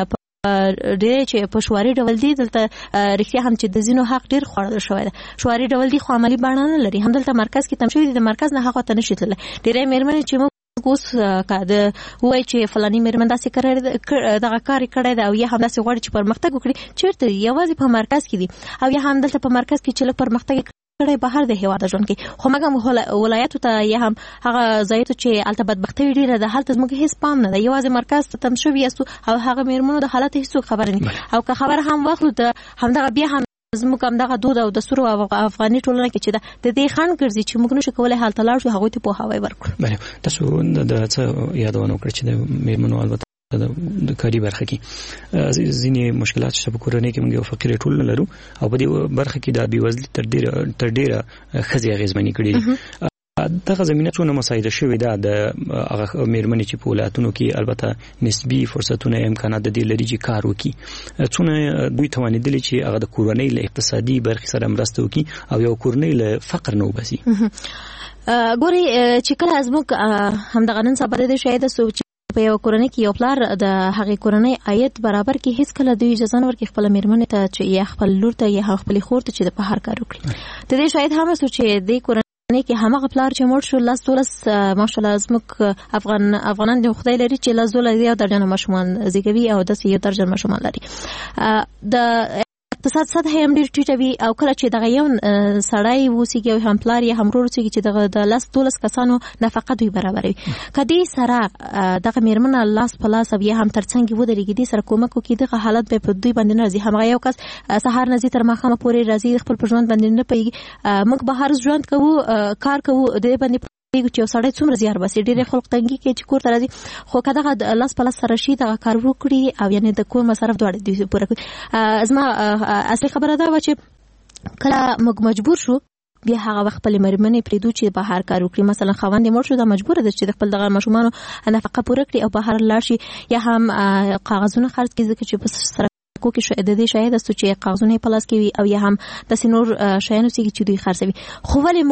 ډېر چې په شواري ډول دي دلته رښتیا هم چې د ځینو حق ډېر خوړل شوی ده. شواري ډول دي خو عملي بڼه نه لري. همدلته مرکز کې تم شوي دي د مرکز نه هغه ته نشي تللی. ډېرې میرمنې چې اوس که وایي چې فلاني میرمن داسې دغه کار کړی ده او یا هم داسې غواړي چې پرمختګ وکړي چېرته یوازې په مرکز کې دي او یا هم دلته په مرکز کې چې لږ پرمختګ کړي بهر د هیواد ژوند کې خو مګم ولایتو ته یا هم هغه ځایته چې البته بدبختی ډیره ده هلته زموږ هیڅ پام نه دی یوازې مرکز ته تم شوی یاستو او هغه میرمنو د حالت هیڅ خبر نه او که خبر هم واخلو ته همدغه بیا هم زموږ همدغه دود او دستور او افغاني ټولنه کې چې د دې خنډ ګرځي چې موږ نشو کولای حالت لاړ شو هغه ته په هواي ورکړو بله تاسو د څه یادونه وکړه چې د میرمنو البته د کاري برخه کې ځینې مشکلات چې په کورنۍ کې موږ یو فقیر ټول لرو او په دې برخه کې د بیوزلي تر ډیره خزي اغیزمنې کړي دغه زمينه څونه مساعده شوې ده د هغه میرمنې چې په ولایتونو کې البته نسبی فرصتونه امکانات د دې لري چې کار وکړي څونه دوی توانیدل چې هغه د کورنۍ له اقتصادي برخې سره مرسته وکړي او یو کورنۍ له فقر نه وباسي ګوري چې کله ازموږ همدغه نن سبا د شاید سوچ په یو کورنۍ کې یو پلار د هغې کورنۍ عاید برابر کې هیڅ کله دوی اجازه نه ورکړي خپل میرمنې ته چې یا خپل لور ته یا خپل خور ته چې د بهر کار وکړي د دې شاید هم سوچ د کورنۍ کې همغه پلار چې مړ شو لاس دولس ماشاءالله زموږ افغانان د خدای لري چې لاس دولس یو درجن ماشومان زیږوي او د یو درجن ماشومان لري د اقتصاد سطح هم ډیر ټیټه وي او کله چې دغه یو سړی وسیږي او هم پلار یا هم ورور وسیږي چې دغه د لاس دولس کسانو نفقه دوی برابروي کدي سره دغه میرمنه لاس په لاس یا هم ترڅنګ ودرېږي دي سره کومک کوي دغه حالت به په دوی باندې راځي همغه یو کس سهار نزي تر ماښام پورې راځي خپل ژوند باندې نه پیږي موږ بهر ژوند کوو کار کوو د باندې چې سړی څومره زیار باسي ډېر خلک تنګي کې چې کور ته راځي خو کله لاس په لاس سره شي دغه کار وکړي او یعنی د کور مصرف دواړه دوی پوره کوي زما اصلي خبره دا و چې کله موږ مجبور شو بیا هغه وخت په میرمنې پریدو چې بهر کار وکړي مثلا خاوند مړ شو دا مجبور ده چې خپل دغه ماشومان نفقه پوره کړي او بهر لاړ شي یا هم کاغذونه خرڅ کړي چې په سره کې د دې شاید است چې کاغذونه پلاس کوي او یا هم د سينور شایانو چې دوی خرڅوي خو ولې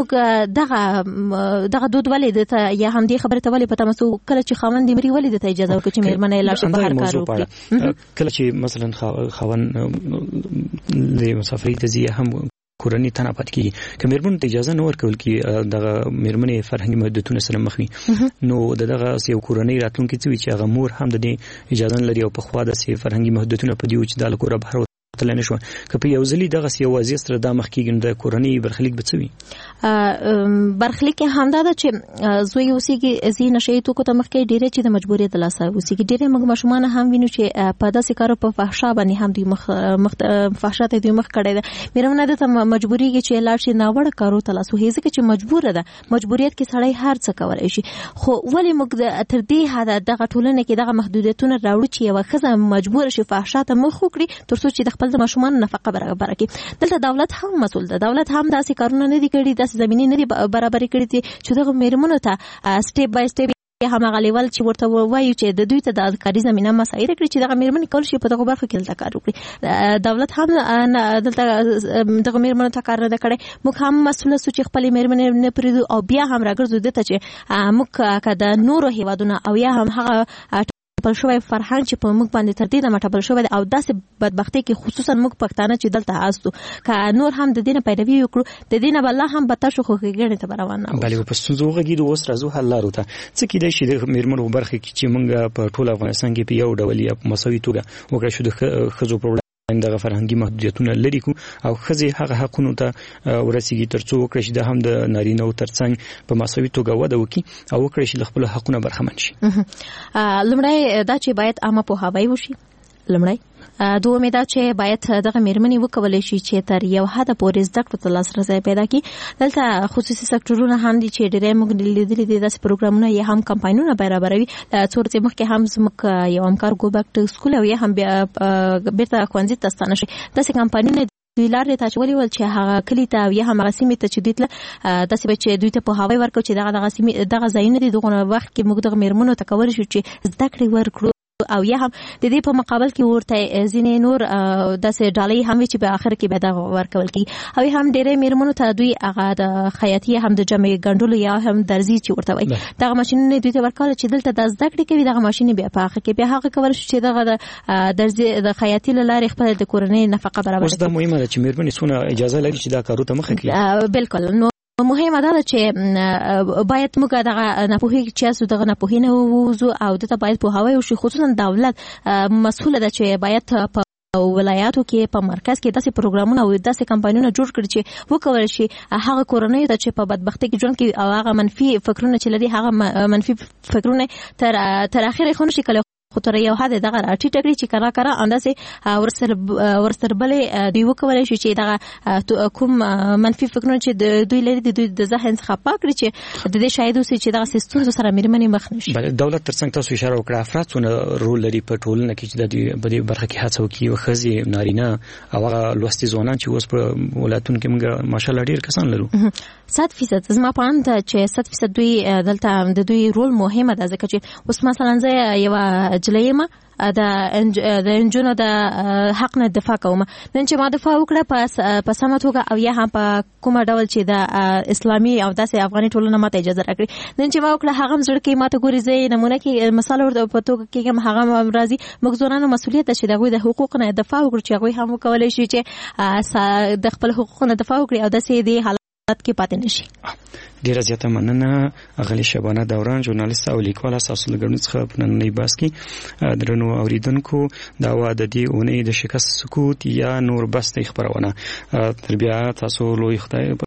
موږ دغه دود ولې د یا هم دې خبره ته ولې پته مسو کله چې خاوند مري ولې د اجازه ورکړي چې میرمنې لاړ شي بهر کار وکړي کله چې مثلا خاوند د مسافرۍ ته ځي هم کورنۍ تنه پات کی کمرمن ته اجازه نه ورکول کی دغه میرمنې فرهنګي محدودیتونه سره مخ وي نو دغه یو کورنۍ راتلونکي چې هغه مور هم د اجازه لري او په خوا د فرهنګي محدودیتونه په دیو چې د کور بهر تل نه شو کپی یو ځلی دغه یو وضعیت سره د مخ کېږي د کورنۍ برخلیک بچوي برخلیک هم دا چې زوی اوسېږي زی نشي تو کو ته مخ کې ډیره چې د مجبوریت لاسه اوسېږي ډیره موږ ماشومان هم وینو چې په داسې کارو په فحشا باندې هم دوی فحشا ته دوی مخ کړي ده میرمنه د مجبوری کې چې لاړ شي ناوړه کارو ته لاسه هیڅ چې مجبور ده مجبوریت کې سړی هر څه کولای شي خو ولې موږ تر دې حد دغه ټولنه کې دغه محدودیتونه راوړو چې یو ښځه مجبور شي فحشا ته مخ وکړي ترڅو چې خپل د ماشومان نفقه برابر کړي دلته دولت هم مسؤل ده دولت هم داسې کارونه نه دي کړي داسې زمینه نه دي برابر کړي چې دغه میرمنو ته سټیپ بای سټیپ همغه لیول چې ورته وایو چې د دوی ته د کاري زمينه مساعده کړي چې دغه میرمنې کول شي په دغه برخه کې کار وکړي دولت هم دلته دغه میرمنو ته کار نه کړي موږ هم مسؤل سو چې خپل میرمنې نه پریدو او بیا هم راګرځو دته چې موږ کده نورو هیوادونو او یا هم هغه بل شوی فرهنګ چې په موږ باندې تر دې نه مټبل شوی او داسې بدبختی کې خصوصا موږ پښتانه چې دلته هاستو که نور هم د دینه پیروي وکړو د دینه بل هم بتا شو خو کېږي ته روان نه بلې په ستونزو غږی د اوس راځو حل لارو ته څه کېدای شي د میرمنو برخه کې چې موږ په ټول افغانستان کې په یو ډول یا مساوي توګه وکړو شو د خزو پروګرام دغه فرهنګي محدودیتونه لري کو او خزي هغه حقونو ته ورسیږي ترڅو وکړي چې د هم د نارینه او ترڅنګ په مساوي توګه وده وکړي او وکړي چې خپل حقونه برخمن شي لمړی دا چې باید عامه په هواي وشي لمړی دومره دا چې باید دغه میرمنې وکولای شي چې تر یو حد پورې زده کړو ته لاسرسي پیدا کړي دلته خصوصي سکتورونه هم دي چې ډېر موږ لیدلي دي داسې پروګرامونه یا هم کمپاینونه برابروي څورته مخکې هم زموږ یو همکار ګو بیک ټو سکول او یا هم بیرته ښوونځي ته ستانه شي داسې کمپاینونه دوی لارې ته چولې ول چې هغه کلی ته یا هم هغه سیمې ته چې دوی تل داسې به چې دوی ته په هواي ورکو چې دغه سیمې دغه ځایونه دي دغه وخت کې موږ دغه میرمنو ته کول شو چې زده کړې ورکړو او یا هم د دې په مقابل کې ورته ځینې نور داسې ډالۍ هم چې په اخر کې به دا ورکول کی او هم ډېرې میرمنو ته دوی هغه د خیاطي هم د جمع ګندلو یا هم درزي چې ورته وي دغه ماشينونه دوی ته ورکول چې دلته د زده کړې کوي دغه ماشين بیا په اخر کې بیا هغه کول چې دغه درزي د خیاطي لارې خپل د کورنۍ نفقه برابر اوس دا مهمه ده چې میرمنې څونه اجازه لري چې دا کارو ته مخه کړي بالکل نو مهمه ده چې باید موږ دغه نپوهي چې دغه نپوهي نه ووزو او دغه باید په هواي او خصوصا دولت مسؤل ده چې باید ولایاتو کې په مرکز کې داسې پروګرامونه او داسې کمپاینونه جوړ کړي چې وکول شي هغه کورنۍ ته چې په بدبختی کې ژوند کوي او هغه منفي فکرونه چې لري هغه منفي فکرونه تر اخره خو نشي کولای خو تر یو حد دغه راټیټ کړي چې کړه انداسې ورسره بلې دوی وکولای شي چې دغه کوم منفي فکرونه چې دوی لري د دوی د ذهن څخه پاک کړي چې د دې شاید اوسې چې دغه ستونزو سره مېرمنې مخ نشي. دولت ترڅنګ تاسو اشاره وکړه افراد څونه رول لري په ټولنه کې چې د دې برخه کې هڅه وکړي او ښځې نارینه او هغه لوستي ځوانان چې اوس په ولایتونو کې موږ ماشاءالله ډېر کسان لرو. 100% زما په اند چې 100% دوی دلته د دوی رول مهمه ده ځکه چې اوس مثلا زه یو جلیمه د انجونو د حق نه دفاع کوم نن چې ما دفاع وکړه په سمه توګه او یا هم په کومه ډول چې د اسلامي او داسې افغاني ټولنه ماته اجازه راکړي نن چې ما وکړه هغه مزړ کې ماته ګوري زه نمونه کې مثال ورته په توګه کې هغه راځي موږ ځوانانو مسؤلیت ده چې دغه د حقوقو نه دفاع وکړو چې هغه هم کولای شي چې د خپل حقوقو نه دفاع وکړي او داسې دی حالت کې پاتې نشي. ډیره زیاته مننه اغلی شبانه دوران ژورنالیست او لیکوال تاسو لګړنو څخه په نننۍ بحث کې درنو اوریدونکو دا د دې اونۍ د شکست سکوت یا نور بس خبرونه تر بیا تاسو لوی خدای